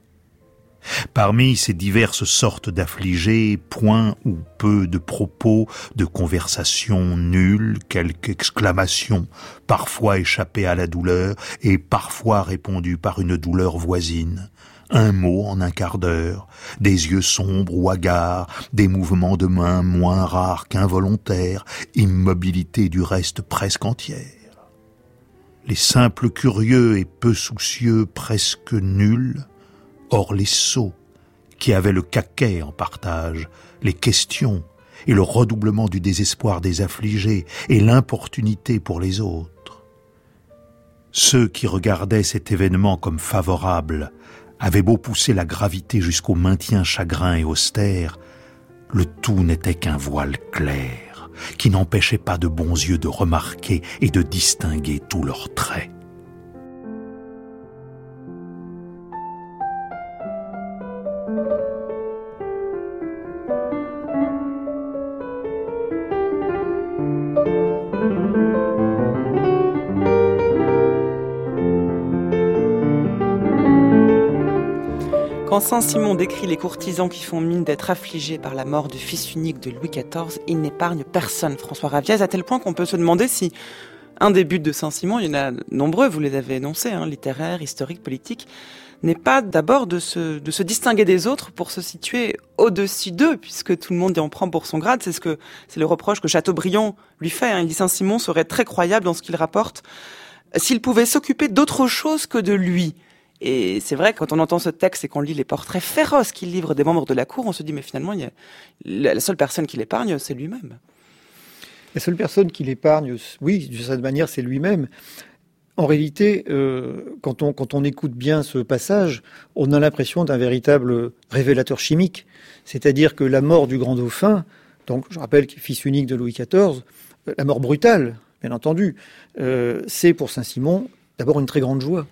Parmi ces diverses sortes d'affligés, point ou peu de propos, de conversations nulles, quelques exclamations, parfois échappées à la douleur et parfois répondues par une douleur voisine, un mot en un quart d'heure, des yeux sombres ou hagards, des mouvements de mains moins rares qu'involontaires, immobilité du reste presque entière. Les simples curieux et peu soucieux presque nuls, or les sots, qui avaient le caquet en partage, les questions et le redoublement du désespoir des affligés et l'importunité pour les autres. Ceux qui regardaient cet événement comme favorable avaient beau pousser la gravité jusqu'au maintien chagrin et austère, le tout n'était qu'un voile clair, qui n'empêchait pas de bons yeux de remarquer et de distinguer tous leurs traits. Quand Saint-Simon décrit les courtisans qui font mine d'être affligés par la mort du fils unique de Louis quatorze, il n'épargne personne, François Raviès, à tel point qu'on peut se demander si Un des buts de Saint-Simon, il y en a nombreux, vous les avez énoncés, hein, littéraires, historiques, politiques, n'est pas d'abord de se, de se distinguer des autres pour se situer au-dessus d'eux, puisque tout le monde y en prend pour son grade. C'est ce que, c'est le reproche que Chateaubriand lui fait, hein. Il dit Saint-Simon serait très croyable dans ce qu'il rapporte s'il pouvait s'occuper d'autre chose que de lui. Et c'est vrai que quand on entend ce texte et qu'on lit les portraits féroces qu'il livre des membres de la cour, on se dit mais finalement, il y a, la seule personne qui l'épargne, c'est lui-même. La seule personne qui l'épargne, oui, de cette manière, c'est lui-même. En réalité, euh, quand on, quand on écoute bien ce passage, on a l'impression d'un véritable révélateur chimique. C'est-à-dire que la mort du grand dauphin, donc je rappelle qu'il est fils unique de Louis quatorze, la mort brutale, bien entendu, euh, c'est pour Saint-Simon d'abord une très grande joie.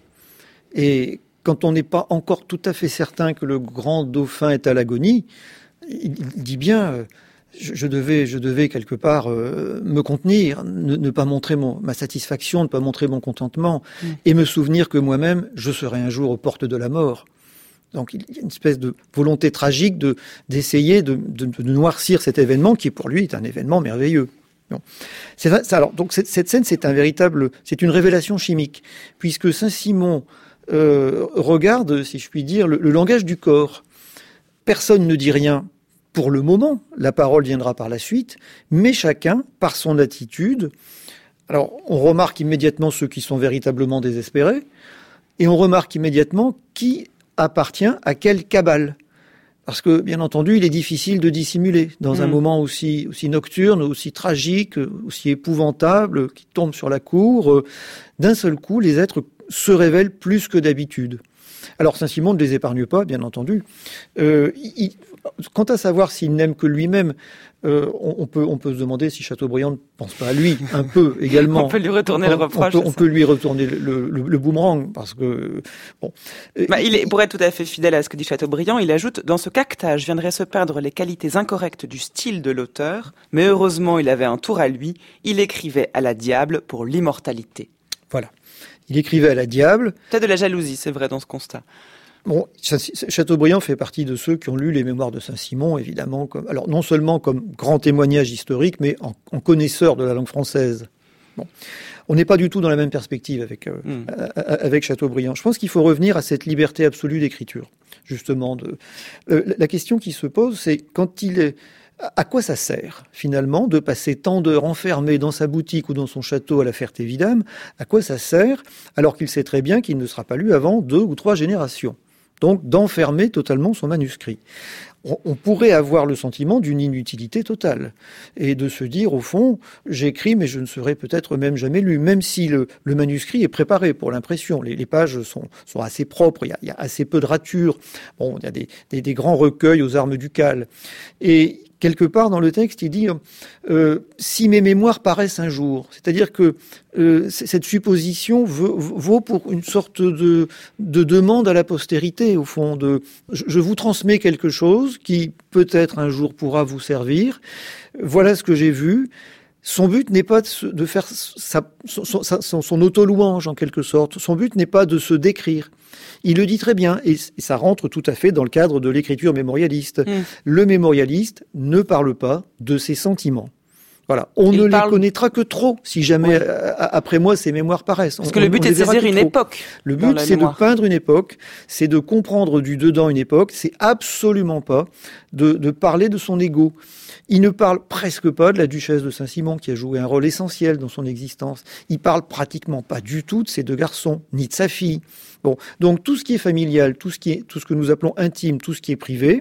Et quand on n'est pas encore tout à fait certain que le grand dauphin est à l'agonie, il, il dit bien... Euh, Je, je devais, je devais quelque part euh, me contenir, ne, ne pas montrer mon, ma satisfaction, ne pas montrer mon contentement, mmh. et me souvenir que moi-même, je serai un jour aux portes de la mort. Donc il y a une espèce de volonté tragique de d'essayer de, de, de noircir cet événement qui, pour lui, est un événement merveilleux. Bon. C'est, ça, alors, donc cette, cette scène, c'est un véritable, c'est une révélation chimique, puisque Saint-Simon euh, regarde, si je puis dire, le, le langage du corps. Personne ne dit rien. Pour le moment, la parole viendra par la suite, mais chacun, par son attitude, alors on remarque immédiatement ceux qui sont véritablement désespérés, et on remarque immédiatement qui appartient à quelle cabale. Parce que, bien entendu, il est difficile de dissimuler dans mmh. un moment aussi, aussi nocturne, aussi tragique, aussi épouvantable, qui tombe sur la cour. D'un seul coup, les êtres se révèlent plus que d'habitude. Alors Saint-Simon ne les épargne pas, bien entendu. Euh, il, quant à savoir s'il n'aime que lui-même, euh, on, on, peut, on peut se demander si Chateaubriand ne pense pas à lui, un peu également. On peut lui retourner on, le reproche. On peut, on peut lui retourner le, le, le boomerang, parce que... Bon. Bah, il est, pour être tout à fait fidèle à ce que dit Chateaubriand, il ajoute « Dans ce caquetage viendraient se perdre les qualités incorrectes du style de l'auteur, mais heureusement il avait un tour à lui, il écrivait à la diable pour l'immortalité. » Voilà. Il écrivait à la diable. Peut-être de la jalousie, c'est vrai, dans ce constat. Bon, Chateaubriand fait partie de ceux qui ont lu les mémoires de Saint-Simon, évidemment, comme, alors non seulement comme grand témoignage historique, mais en, en connaisseur de la langue française. Bon. On n'est pas du tout dans la même perspective avec, euh, mmh. avec Chateaubriand. Je pense qu'il faut revenir à cette liberté absolue d'écriture, justement. De, euh, la question qui se pose, c'est quand il est... À quoi ça sert, finalement, de passer tant d'heures enfermé dans sa boutique ou dans son château à la Ferté-Vidame? À quoi ça sert, alors qu'il sait très bien qu'il ne sera pas lu avant deux ou trois générations? Donc, d'enfermer totalement son manuscrit. On, on pourrait avoir le sentiment d'une inutilité totale. Et de se dire, au fond, j'écris, mais je ne serai peut-être même jamais lu, même si le, le manuscrit est préparé pour l'impression. Les, les pages sont, sont assez propres, il y, a, il y a assez peu de ratures. Bon, il y a des, des, des grands recueils aux armes ducales. Et quelque part dans le texte, il dit euh, « si mes mémoires paraissent un jour », c'est-à-dire que euh, cette supposition vaut, vaut pour une sorte de, de demande à la postérité, au fond. De, je, je vous transmets quelque chose qui peut-être un jour pourra vous servir. Voilà ce que j'ai vu. Son but n'est pas de, se, de faire sa, son, son, son auto-louange, en quelque sorte. Son but n'est pas de se décrire. Il le dit très bien, et ça rentre tout à fait dans le cadre de l'écriture mémorialiste. Mmh. Le mémorialiste ne parle pas de ses sentiments. Voilà. On Il ne parle... les connaîtra que trop, si jamais, ouais. après moi, ces mémoires paraissent. Parce on, que le but est de saisir une trop. époque. Le but, c'est mémoire. de peindre une époque, c'est de comprendre du dedans une époque, c'est absolument pas de, de parler de son ego. Il ne parle presque pas de la duchesse de Saint-Simon, qui a joué un rôle essentiel dans son existence. Il parle pratiquement pas du tout de ses deux garçons, ni de sa fille. Bon, donc tout ce qui est familial, tout ce qui est, tout ce que nous appelons intime, tout ce qui est privé,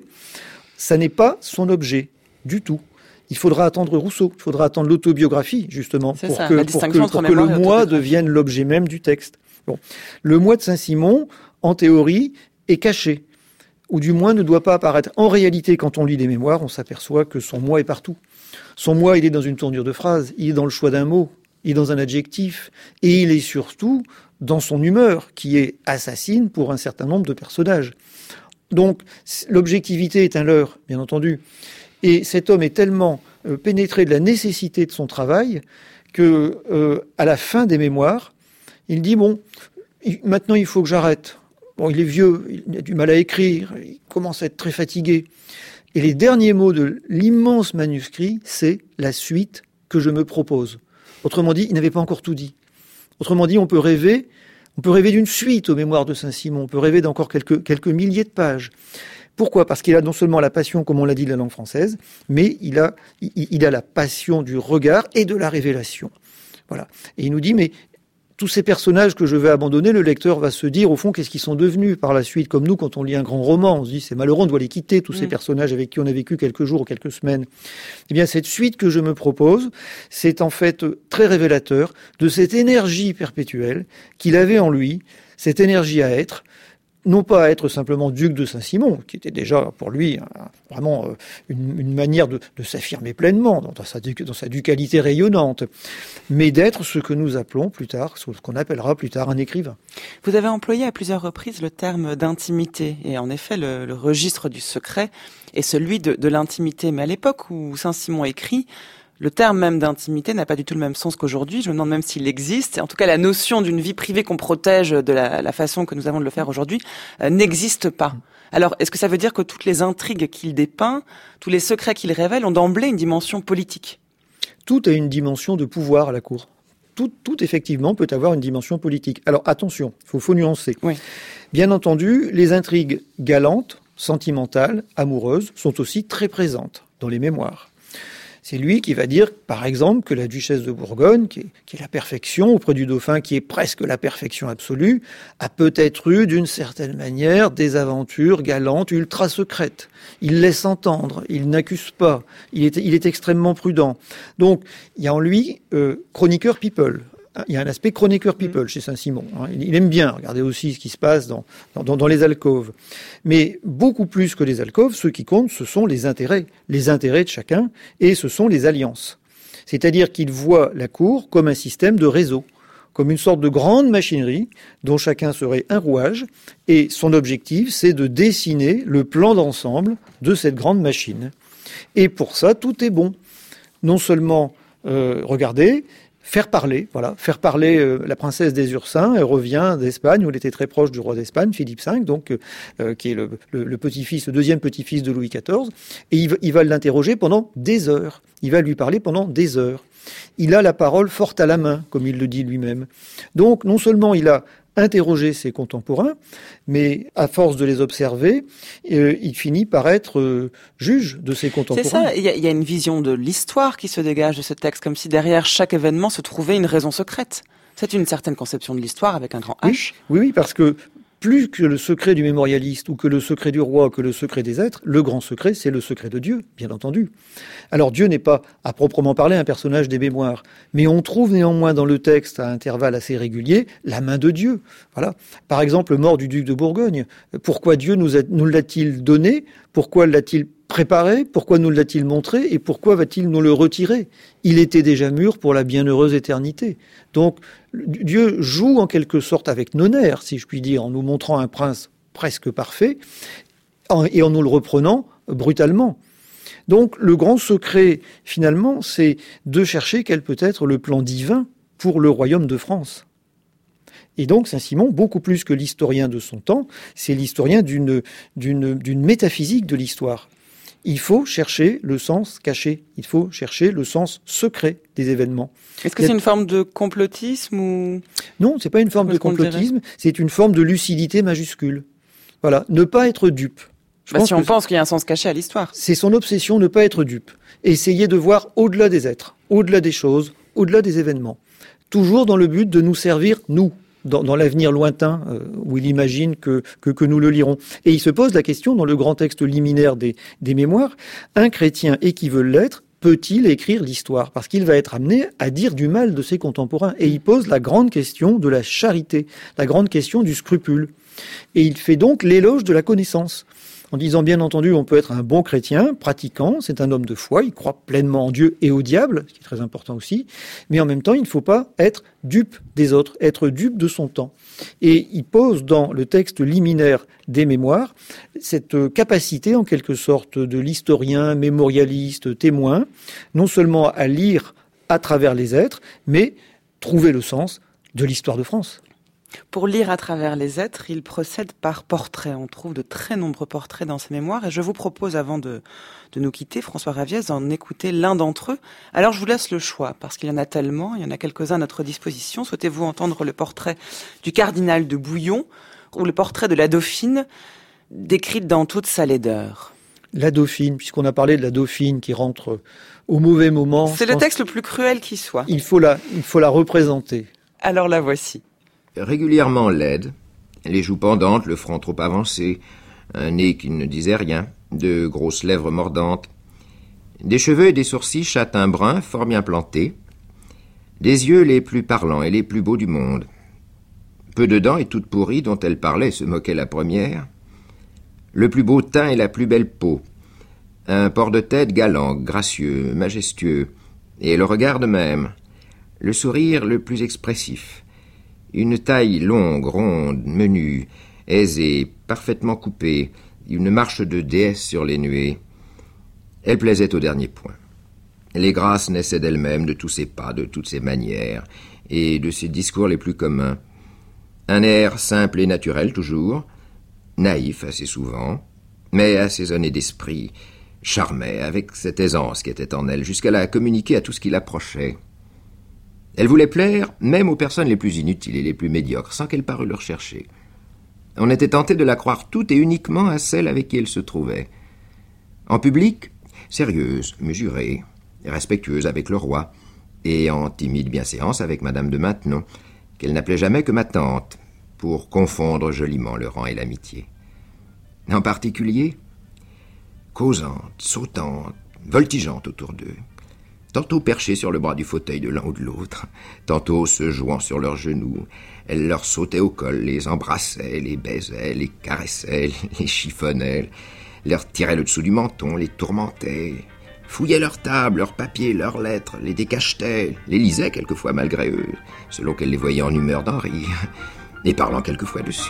ça n'est pas son objet du tout. Il faudra attendre Rousseau, il faudra attendre l'autobiographie, justement, pour ça, que, pour que, pour que le moi devienne l'objet même du texte. Bon. Le moi de Saint-Simon, en théorie, est caché, ou du moins ne doit pas apparaître. En réalité, quand on lit les mémoires, on s'aperçoit que son moi est partout. Son moi, il est dans une tournure de phrase, il est dans le choix d'un mot, il est dans un adjectif, et il est surtout dans son humeur, qui est assassine pour un certain nombre de personnages. Donc, l'objectivité est un leurre, bien entendu. Et cet homme est tellement euh, pénétré de la nécessité de son travail que, euh, à la fin des mémoires, il dit, bon, il, maintenant il faut que j'arrête. Bon, il est vieux, il a du mal à écrire, il commence à être très fatigué. Et les derniers mots de l'immense manuscrit, c'est la suite que je me propose. Autrement dit, il n'avait pas encore tout dit. Autrement dit, on peut rêver, on peut rêver d'une suite aux Mémoires de Saint-Simon, on peut rêver d'encore quelques, quelques milliers de pages. Pourquoi ? Parce qu'il a non seulement la passion, comme on l'a dit, de la langue française, mais il a, il, il a la passion du regard et de la révélation. Voilà. Et il nous dit, mais tous ces personnages que je vais abandonner, le lecteur va se dire, au fond, qu'est-ce qu'ils sont devenus par la suite ? Comme nous, quand on lit un grand roman, on se dit, c'est malheureux, on doit les quitter, tous mmh. ces personnages avec qui on a vécu quelques jours ou quelques semaines. Eh bien, cette suite que je me propose, c'est en fait très révélateur de cette énergie perpétuelle qu'il avait en lui, cette énergie à être, non pas à être simplement duc de Saint-Simon, qui était déjà pour lui un, vraiment euh, une, une manière de, de s'affirmer pleinement dans sa, dans sa ducalité rayonnante, mais d'être ce que nous appelons plus tard, ce qu'on appellera plus tard un écrivain. Vous avez employé à plusieurs reprises le terme d'intimité, et en effet le, le registre du secret est celui de, de l'intimité. Mais à l'époque où Saint-Simon écrit, le terme même d'intimité n'a pas du tout le même sens qu'aujourd'hui. Je me demande même s'il existe. En tout cas, la notion d'une vie privée qu'on protège de la, la façon que nous avons de le faire aujourd'hui euh, n'existe pas. Alors, est-ce que ça veut dire que toutes les intrigues qu'il dépeint, tous les secrets qu'il révèle ont d'emblée une dimension politique ? Tout a une dimension de pouvoir à la cour. Tout, tout effectivement, peut avoir une dimension politique. Alors, attention, il faut, faut nuancer. Oui. Bien entendu, les intrigues galantes, sentimentales, amoureuses, sont aussi très présentes dans les mémoires. C'est lui qui va dire, par exemple, que la duchesse de Bourgogne, qui est, qui est la perfection auprès du dauphin, qui est presque la perfection absolue, a peut-être eu, d'une certaine manière, des aventures galantes, ultra secrètes. Il laisse entendre, il n'accuse pas, il est, il est extrêmement prudent. Donc, il y a en lui euh, chroniqueur people. Il y a un aspect chroniqueur people chez Saint-Simon. Il aime bien regarder aussi ce qui se passe dans, dans, dans les alcôves. Mais beaucoup plus que les alcôves, ce qui compte, ce sont les intérêts. Les intérêts de chacun, et ce sont les alliances. C'est-à-dire qu'il voit la cour comme un système de réseau, comme une sorte de grande machinerie dont chacun serait un rouage. Et son objectif, c'est de dessiner le plan d'ensemble de cette grande machine. Et pour ça, tout est bon. Non seulement, euh, regardez, faire parler, voilà, faire parler euh, la princesse des Ursins. Elle revient d'Espagne, où elle était très proche du roi d'Espagne, Philippe cinq, donc euh, qui est le, le, le petit-fils, le deuxième petit-fils de Louis quatorze. Et il, il va l'interroger pendant des heures. Il va lui parler pendant des heures. Il a la parole forte à la main, comme il le dit lui-même. Donc, non seulement il a interroger ses contemporains, mais à force de les observer, euh, il finit par être euh, juge de ses contemporains. C'est ça, il y, y a une vision de l'histoire qui se dégage de ce texte, comme si derrière chaque événement se trouvait une raison secrète. C'est une certaine conception de l'histoire avec un grand H. Oui, oui, parce que plus que le secret du mémorialiste ou que le secret du roi, que le secret des êtres, le grand secret, c'est le secret de Dieu, bien entendu. Alors Dieu n'est pas, à proprement parler, un personnage des mémoires, mais on trouve néanmoins dans le texte, à intervalles assez réguliers, la main de Dieu. Voilà. Par exemple, mort du duc de Bourgogne. Pourquoi Dieu nous, a, nous l'a-t-il donné ? Pourquoi l'a-t-il préparé ? Pourquoi nous l'a-t-il montré ? Et pourquoi va-t-il nous le retirer ? Il était déjà mûr pour la bienheureuse éternité. Donc, Dieu joue en quelque sorte avec nos nerfs, si je puis dire, en nous montrant un prince presque parfait et en nous le reprenant brutalement. Donc, le grand secret, finalement, c'est de chercher quel peut être le plan divin pour le royaume de France. Et donc, Saint-Simon, beaucoup plus que l'historien de son temps, c'est l'historien d'une, d'une, d'une métaphysique de l'histoire. Il faut chercher le sens caché, il faut chercher le sens secret des événements. Est-ce que c'est une forme de complotisme ou... Non, c'est pas une forme de complotisme, c'est une forme de lucidité majuscule. Voilà, ne pas être dupe. Bah si on pense qu'il y a un sens caché à l'histoire. C'est son obsession, ne pas être dupe. Essayer de voir au-delà des êtres, au-delà des choses, au-delà des événements. Toujours dans le but de nous servir, nous. Dans, dans l'avenir lointain, euh, où il imagine que, que, que nous le lirons. Et il se pose la question, dans le grand texte liminaire des, des mémoires, un chrétien et qui veut l'être, peut-il écrire l'histoire ? Parce qu'il va être amené à dire du mal de ses contemporains. Et il pose la grande question de la charité, la grande question du scrupule. Et il fait donc l'éloge de la connaissance. En disant, bien entendu, on peut être un bon chrétien, pratiquant, c'est un homme de foi, il croit pleinement en Dieu et au diable, ce qui est très important aussi, mais en même temps, il ne faut pas être dupe des autres, être dupe de son temps. Et il pose dans le texte liminaire des mémoires cette capacité, en quelque sorte, de l'historien, mémorialiste, témoin, non seulement à lire à travers les êtres, mais trouver le sens de l'histoire de France. Pour lire à travers les êtres, il procède par portrait. On trouve de très nombreux portraits dans ses mémoires et je vous propose, avant de, de nous quitter, François Raviès, d'en écouter l'un d'entre eux. Alors je vous laisse le choix, parce qu'il y en a tellement, il y en a quelques-uns à notre disposition. Souhaitez-vous entendre le portrait du cardinal de Bouillon ou le portrait de la dauphine, décrite dans toute sa laideur? La dauphine, puisqu'on a parlé de la dauphine qui rentre au mauvais moment. C'est le texte le plus cruel qui soit. Il faut la, il faut la représenter. Alors la voici. Régulièrement laide, les joues pendantes, le front trop avancé, un nez qui ne disait rien, de grosses lèvres mordantes, des cheveux et des sourcils châtain brun fort bien plantés, des yeux les plus parlants et les plus beaux du monde, peu de dents et toutes pourries dont elle parlait et se moquait la première, le plus beau teint et la plus belle peau, un port de tête galant, gracieux, majestueux, et le regard de même, le sourire le plus expressif, une taille longue, ronde, menue, aisée, parfaitement coupée, une marche de déesse sur les nuées. Elle plaisait au dernier point. Les grâces naissaient d'elle-même, de tous ses pas, de toutes ses manières, et de ses discours les plus communs. Un air simple et naturel toujours, naïf assez souvent, mais assaisonné d'esprit, charmait avec cette aisance qui était en elle, jusqu'à la communiquer à tout ce qui l'approchait. Elle voulait plaire même aux personnes les plus inutiles et les plus médiocres, sans qu'elle parût le rechercher. On était tenté de la croire toute et uniquement à celle avec qui elle se trouvait. En public, sérieuse, mesurée, respectueuse avec le roi, et en timide bienséance avec Madame de Maintenon, qu'elle n'appelait jamais que ma tante, pour confondre joliment le rang et l'amitié. En particulier, causante, sautante, voltigeante autour d'eux, tantôt perchée sur le bras du fauteuil de l'un ou de l'autre, tantôt se jouant sur leurs genoux. Elle leur sautait au col, les embrassait, les baisait, les caressait, les chiffonnait, leur tirait le dessous du menton, les tourmentait, fouillait leurs tables, leurs papiers, leurs lettres, les décachetait, les lisait quelquefois malgré eux, selon qu'elle les voyait en humeur d'en rire, et parlant quelquefois dessus.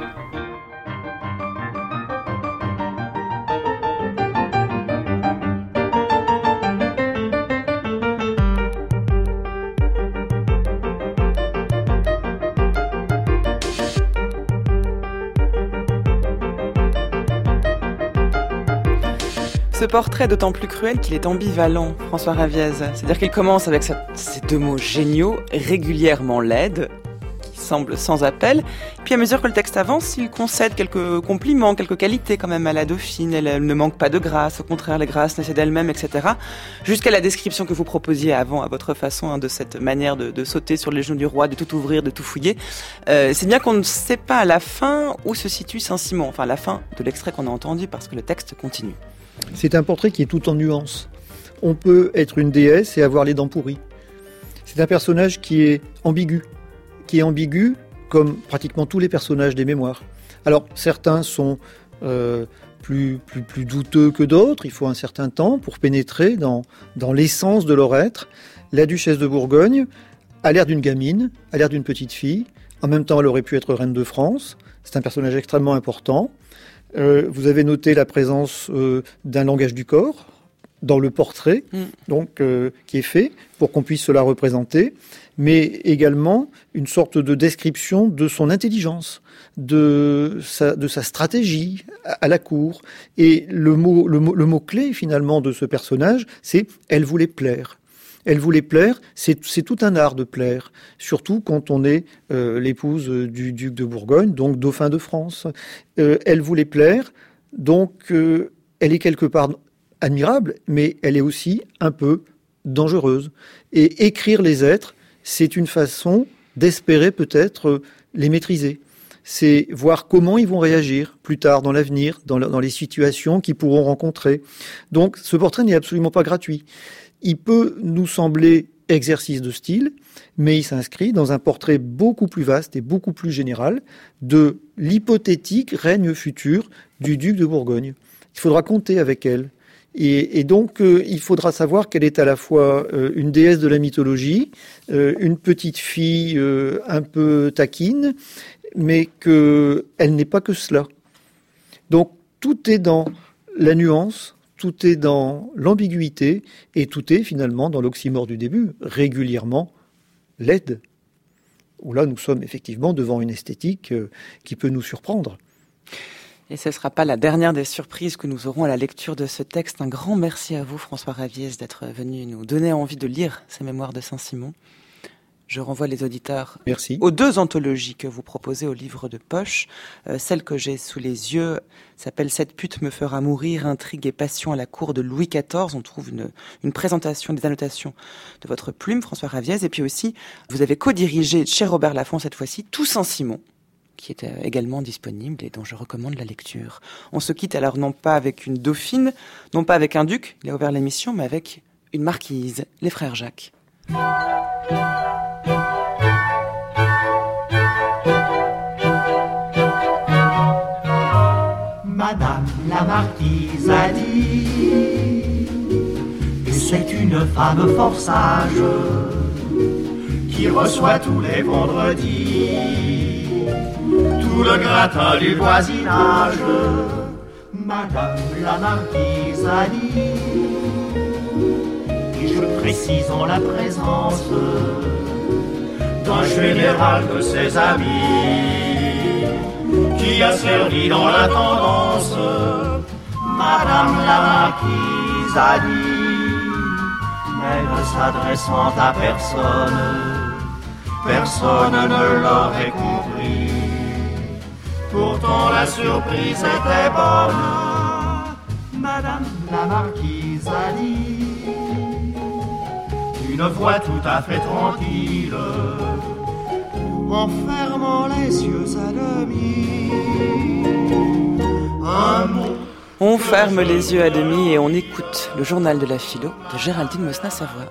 Ce portrait est d'autant plus cruel qu'il est ambivalent, François Raviès. C'est-à-dire qu'il commence avec cette, ces deux mots géniaux, régulièrement laide, qui semblent sans appel. Puis à mesure que le texte avance, il concède quelques compliments, quelques qualités quand même à la dauphine. Elle, elle ne manque pas de grâce, au contraire, les grâces naissaient d'elle-même, et cetera. Jusqu'à la description que vous proposiez avant, à votre façon, hein, de cette manière de, de sauter sur les genoux du roi, de tout ouvrir, de tout fouiller. Euh, c'est bien qu'on ne sait pas à la fin où se situe Saint-Simon, enfin la fin de l'extrait qu'on a entendu, parce que le texte continue. C'est un portrait qui est tout en nuances. On peut être une déesse et avoir les dents pourries. C'est un personnage qui est ambigu, qui est ambigu comme pratiquement tous les personnages des mémoires. Alors certains sont euh, plus, plus, plus douteux que d'autres, il faut un certain temps pour pénétrer dans, dans l'essence de leur être. La duchesse de Bourgogne a l'air d'une gamine, a l'air d'une petite fille, en même temps elle aurait pu être reine de France, c'est un personnage extrêmement important. Euh, vous avez noté la présence euh, d'un langage du corps dans le portrait, mm. donc euh, qui est fait pour qu'on puisse se la représenter, mais également une sorte de description de son intelligence, de sa, de sa stratégie à, à la cour. Et le mot, le mot, le mot clé finalement de ce personnage, c'est « elle voulait plaire ». Elle voulait plaire, c'est, c'est tout un art de plaire, surtout quand on est euh, l'épouse du duc de Bourgogne, donc dauphin de France. Euh, elle voulait plaire, donc euh, elle est quelque part admirable, mais elle est aussi un peu dangereuse. Et écrire les êtres, c'est une façon d'espérer peut-être les maîtriser. C'est voir comment ils vont réagir plus tard dans l'avenir, dans, dans les situations qu'ils pourront rencontrer. Donc ce portrait n'est absolument pas gratuit. Il peut nous sembler exercice de style, mais il s'inscrit dans un portrait beaucoup plus vaste et beaucoup plus général de l'hypothétique règne futur du duc de Bourgogne. Il faudra compter avec elle. Et, et donc, euh, il faudra savoir qu'elle est à la fois euh, une déesse de la mythologie, euh, une petite fille euh, un peu taquine, mais qu'elle n'est pas que cela. Donc, tout est dans la nuance, tout est dans l'ambiguïté, et tout est finalement dans l'oxymore du début, régulièrement laide. où là nous sommes effectivement devant une esthétique euh, qui peut nous surprendre. Et ce ne sera pas la dernière des surprises que nous aurons à la lecture de ce texte. Un grand merci à vous, François Raviez, d'être venu nous donner envie de lire ces mémoires de Saint-Simon. Je renvoie les auditeurs Merci. aux deux anthologies que vous proposez au livre de poche. Euh, celle que j'ai sous les yeux s'appelle « Cette pute me fera mourir, intrigue et passion à la cour de Louis quatorze ». On trouve une, une présentation, des annotations de votre plume, François Raviez. Et puis aussi, vous avez co-dirigé chez Robert Laffont cette fois-ci, Tout Saint-Simon, qui est également disponible et dont je recommande la lecture. On se quitte alors non pas avec une dauphine, non pas avec un duc, il a ouvert l'émission, mais avec une marquise, les frères Jacques. Madame la marquise a dit, et c'est une femme fort sage, qui reçoit tous les vendredis tout le gratin du voisinage. Madame la marquise a dit, et je précise en la présence d'un général de ses amis, qui a servi dans la tendance. Madame la marquise a dit, mais ne s'adressant à personne, personne ne l'aurait compris. Pourtant la surprise était bonne. Madame la marquise a dit, d'une voix tout à fait tranquille, en fermant les yeux à demi. Un mot. On ferme les yeux à demi et on écoute le journal de la philo de Géraldine Mosna-Savoie.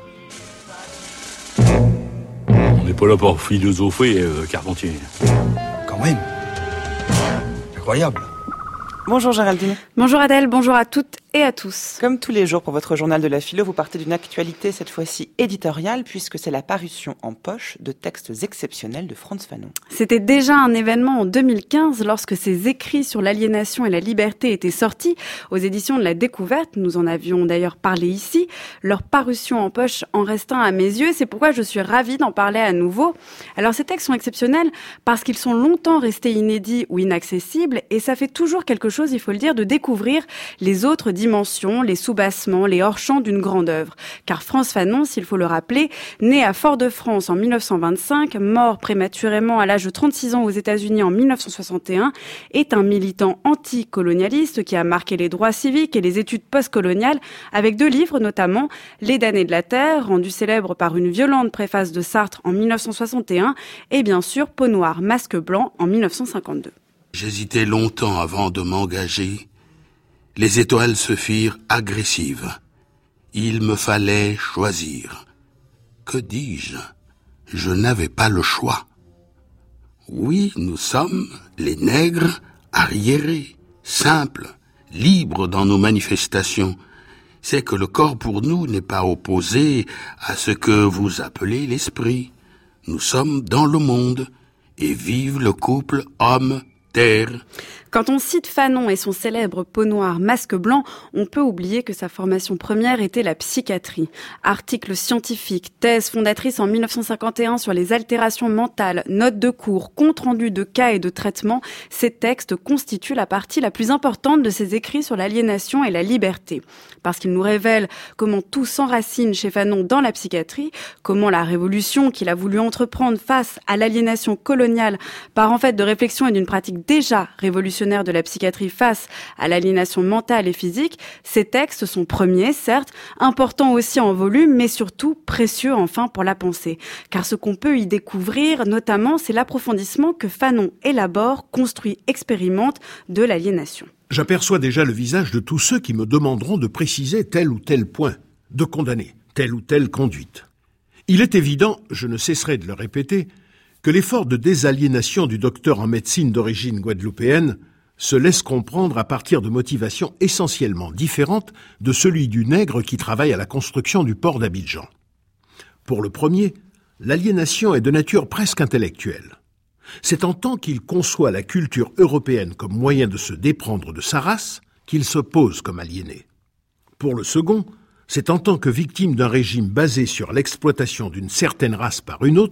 On n'est pas là pour philosopher, euh, Carpentier. Quand même. Incroyable. Bonjour Géraldine. Bonjour Adèle, bonjour à toutes et à tous. Comme tous les jours pour votre journal de la philo, vous partez d'une actualité cette fois-ci éditoriale puisque c'est la parution en poche de textes exceptionnels de Frantz Fanon. C'était déjà un événement en deux mille quinze lorsque ses écrits sur l'aliénation et la liberté étaient sortis aux éditions de la Découverte. Nous en avions d'ailleurs parlé ici. Leur parution en poche en reste un à mes yeux. C'est pourquoi je suis ravie d'en parler à nouveau. Alors ces textes sont exceptionnels parce qu'ils sont longtemps restés inédits ou inaccessibles et ça fait toujours quelque chose, il faut le dire, de découvrir les autres dimensions, les sous-bassements, les hors-champs d'une grande œuvre. Car Frantz Fanon, s'il faut le rappeler, né à Fort-de-France en mille neuf cent vingt-cinq, mort prématurément à l'âge de trente-six ans aux États-Unis en mille neuf cent soixante et un, est un militant anticolonialiste qui a marqué les droits civiques et les études postcoloniales avec deux livres notamment, Les damnés de la terre, rendu célèbre par une violente préface de Sartre en mille neuf cent soixante et un, et bien sûr Peau noire, masque blanc en mille neuf cent cinquante-deux. J'hésitais longtemps avant de m'engager. Les étoiles se firent agressives. Il me fallait choisir. Que dis-je ? Je n'avais pas le choix. Oui, nous sommes, les nègres, arriérés, simples, libres dans nos manifestations. C'est que le corps pour nous n'est pas opposé à ce que vous appelez l'esprit. Nous sommes dans le monde, et vive le couple homme-terre. Quand on cite Fanon et son célèbre Peau noire, masque blanc, on peut oublier que sa formation première était la psychiatrie. Articles scientifiques, thèse fondatrice en mille neuf cent cinquante et un sur les altérations mentales, notes de cours, comptes rendus de cas et de traitements, ces textes constituent la partie la plus importante de ses écrits sur l'aliénation et la liberté. Parce qu'ils nous révèlent comment tout s'enracine chez Fanon dans la psychiatrie, comment la révolution qu'il a voulu entreprendre face à l'aliénation coloniale part en fait de réflexion et d'une pratique déjà révolutionnaire de la psychiatrie face à l'aliénation mentale et physique, ces textes sont premiers, certes, importants aussi en volume, mais surtout précieux enfin pour la pensée. Car ce qu'on peut y découvrir, notamment, c'est l'approfondissement que Fanon élabore, construit, expérimente de l'aliénation. J'aperçois déjà le visage de tous ceux qui me demanderont de préciser tel ou tel point, de condamner telle ou telle conduite. Il est évident, je ne cesserai de le répéter, que l'effort de désaliénation du docteur en médecine d'origine guadeloupéenne se laisse comprendre à partir de motivations essentiellement différentes de celui du nègre qui travaille à la construction du port d'Abidjan. Pour le premier, l'aliénation est de nature presque intellectuelle. C'est en tant qu'il conçoit la culture européenne comme moyen de se déprendre de sa race qu'il se pose comme aliéné. Pour le second, c'est en tant que victime d'un régime basé sur l'exploitation d'une certaine race par une autre,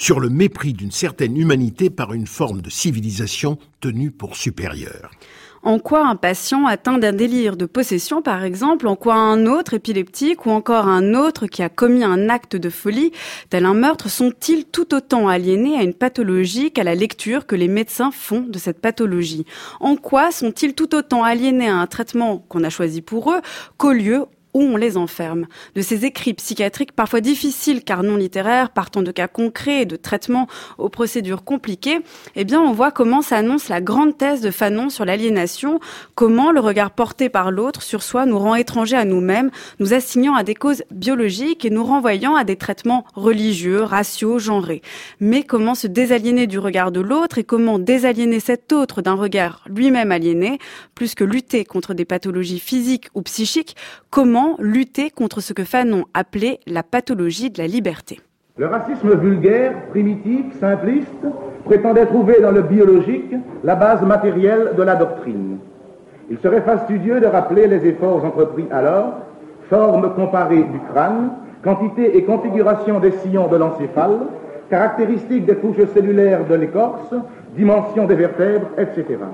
sur le mépris d'une certaine humanité par une forme de civilisation tenue pour supérieure. En quoi un patient atteint d'un délire de possession, par exemple, en quoi un autre épileptique ou encore un autre qui a commis un acte de folie, tel un meurtre, sont-ils tout autant aliénés à une pathologie qu'à la lecture que les médecins font de cette pathologie? En quoi sont-ils tout autant aliénés à un traitement qu'on a choisi pour eux qu'au lieu où on les enferme? De ces écrits psychiatriques parfois difficiles car non littéraires, partant de cas concrets et de traitements aux procédures compliquées, eh bien on voit comment s'annonce la grande thèse de Fanon sur l'aliénation, comment le regard porté par l'autre sur soi nous rend étrangers à nous-mêmes, nous assignant à des causes biologiques et nous renvoyant à des traitements religieux, raciaux, genrés. Mais comment se désaliéner du regard de l'autre et comment désaliéner cet autre d'un regard lui-même aliéné, plus que lutter contre des pathologies physiques ou psychiques, comment lutter contre ce que Fanon appelait la pathologie de la liberté. Le racisme vulgaire, primitif, simpliste, prétendait trouver dans le biologique la base matérielle de la doctrine. Il serait fastidieux de rappeler les efforts entrepris alors, forme comparée du crâne, quantité et configuration des sillons de l'encéphale, caractéristiques des couches cellulaires de l'écorce, dimension des vertèbres, et cetera.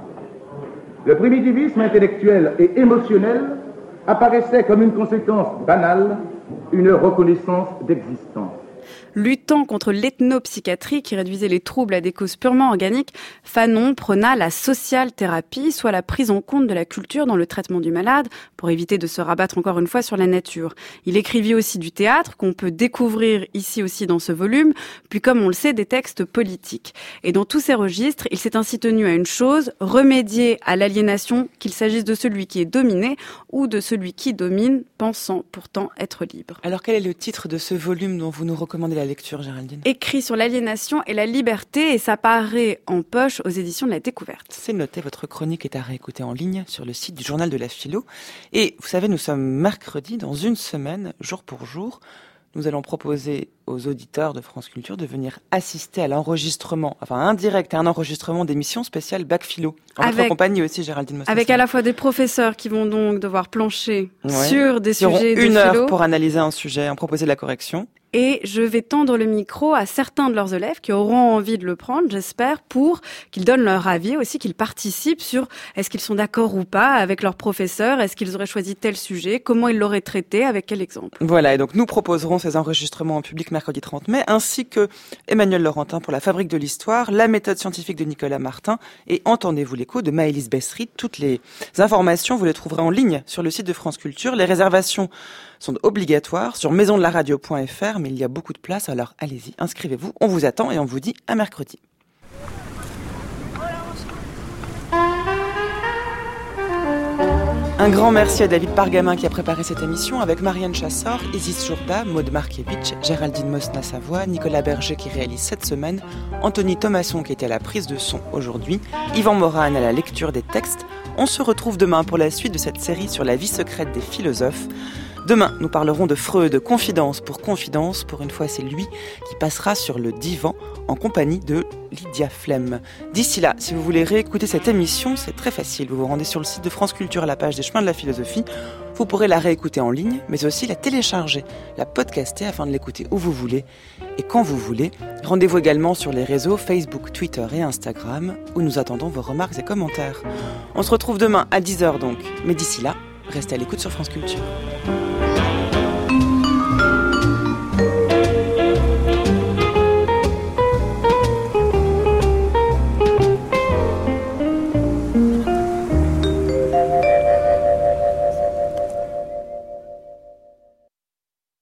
Le primitivisme intellectuel et émotionnel apparaissait comme une conséquence banale, une reconnaissance d'existence. Luttant contre l'ethnopsychiatrie qui réduisait les troubles à des causes purement organiques, Fanon prôna la social thérapie, soit la prise en compte de la culture dans le traitement du malade, pour éviter de se rabattre encore une fois sur la nature. Il écrivit aussi du théâtre, qu'on peut découvrir ici aussi dans ce volume, puis comme on le sait, des textes politiques. Et dans tous ces registres, il s'est ainsi tenu à une chose, remédier à l'aliénation, qu'il s'agisse de celui qui est dominé ou de celui qui domine, pensant pourtant être libre. Alors quel est le titre de ce volume dont vous nous recommandez la lecture, Géraldine? Écrit sur l'aliénation et la liberté, et ça paraît en poche aux éditions de la Découverte. C'est noté, votre chronique est à réécouter en ligne sur le site du Journal de la Philo. Et vous savez, nous sommes mercredi, dans une semaine, jour pour jour, nous allons proposer aux auditeurs de France Culture de venir assister à l'enregistrement, enfin indirect, à un enregistrement d'émissions spéciales Bac Philo. En avec, votre compagnie aussi, Géraldine Mosna. Avec à la fois des professeurs qui vont donc devoir plancher ouais. sur des Ils sujets de philo. Une heure pour analyser un sujet, en proposer la correction. Et je vais tendre le micro à certains de leurs élèves qui auront envie de le prendre, j'espère, pour qu'ils donnent leur avis, aussi qu'ils participent sur est-ce qu'ils sont d'accord ou pas avec leur professeur, est-ce qu'ils auraient choisi tel sujet, comment ils l'auraient traité, avec quel exemple. Voilà, et donc nous proposerons ces enregistrements en public mercredi trente mai, ainsi que Emmanuel Laurentin pour la Fabrique de l'Histoire, la méthode scientifique de Nicolas Martin et Entendez-vous l'écho de Maëlys Bessrit. Toutes les informations, vous les trouverez en ligne sur le site de France Culture. Les réservations sont obligatoires sur maison de la radio point f r, mais il y a beaucoup de place, alors allez-y, inscrivez-vous, on vous attend et on vous dit à mercredi. Un grand merci à David Pargamin qui a préparé cette émission avec Marianne Chassor, Isis Jourda, Maud Markiewicz, Géraldine Mosna-Savoie, Nicolas Berger qui réalise cette semaine, Anthony Thomasson qui était à la prise de son aujourd'hui, Yvan Morin à la lecture des textes. On se retrouve demain pour la suite de cette série sur la vie secrète des philosophes. Demain, nous parlerons de Freud, confidence pour confidence. Pour une fois, c'est lui qui passera sur le divan en compagnie de Lydia Flem. D'ici là, si vous voulez réécouter cette émission, c'est très facile. Vous vous rendez sur le site de France Culture à la page des chemins de la philosophie. Vous pourrez la réécouter en ligne, mais aussi la télécharger, la podcaster afin de l'écouter où vous voulez et quand vous voulez. Rendez-vous également sur les réseaux Facebook, Twitter et Instagram où nous attendons vos remarques et commentaires. On se retrouve demain à dix heures donc. Mais d'ici là, restez à l'écoute sur France Culture.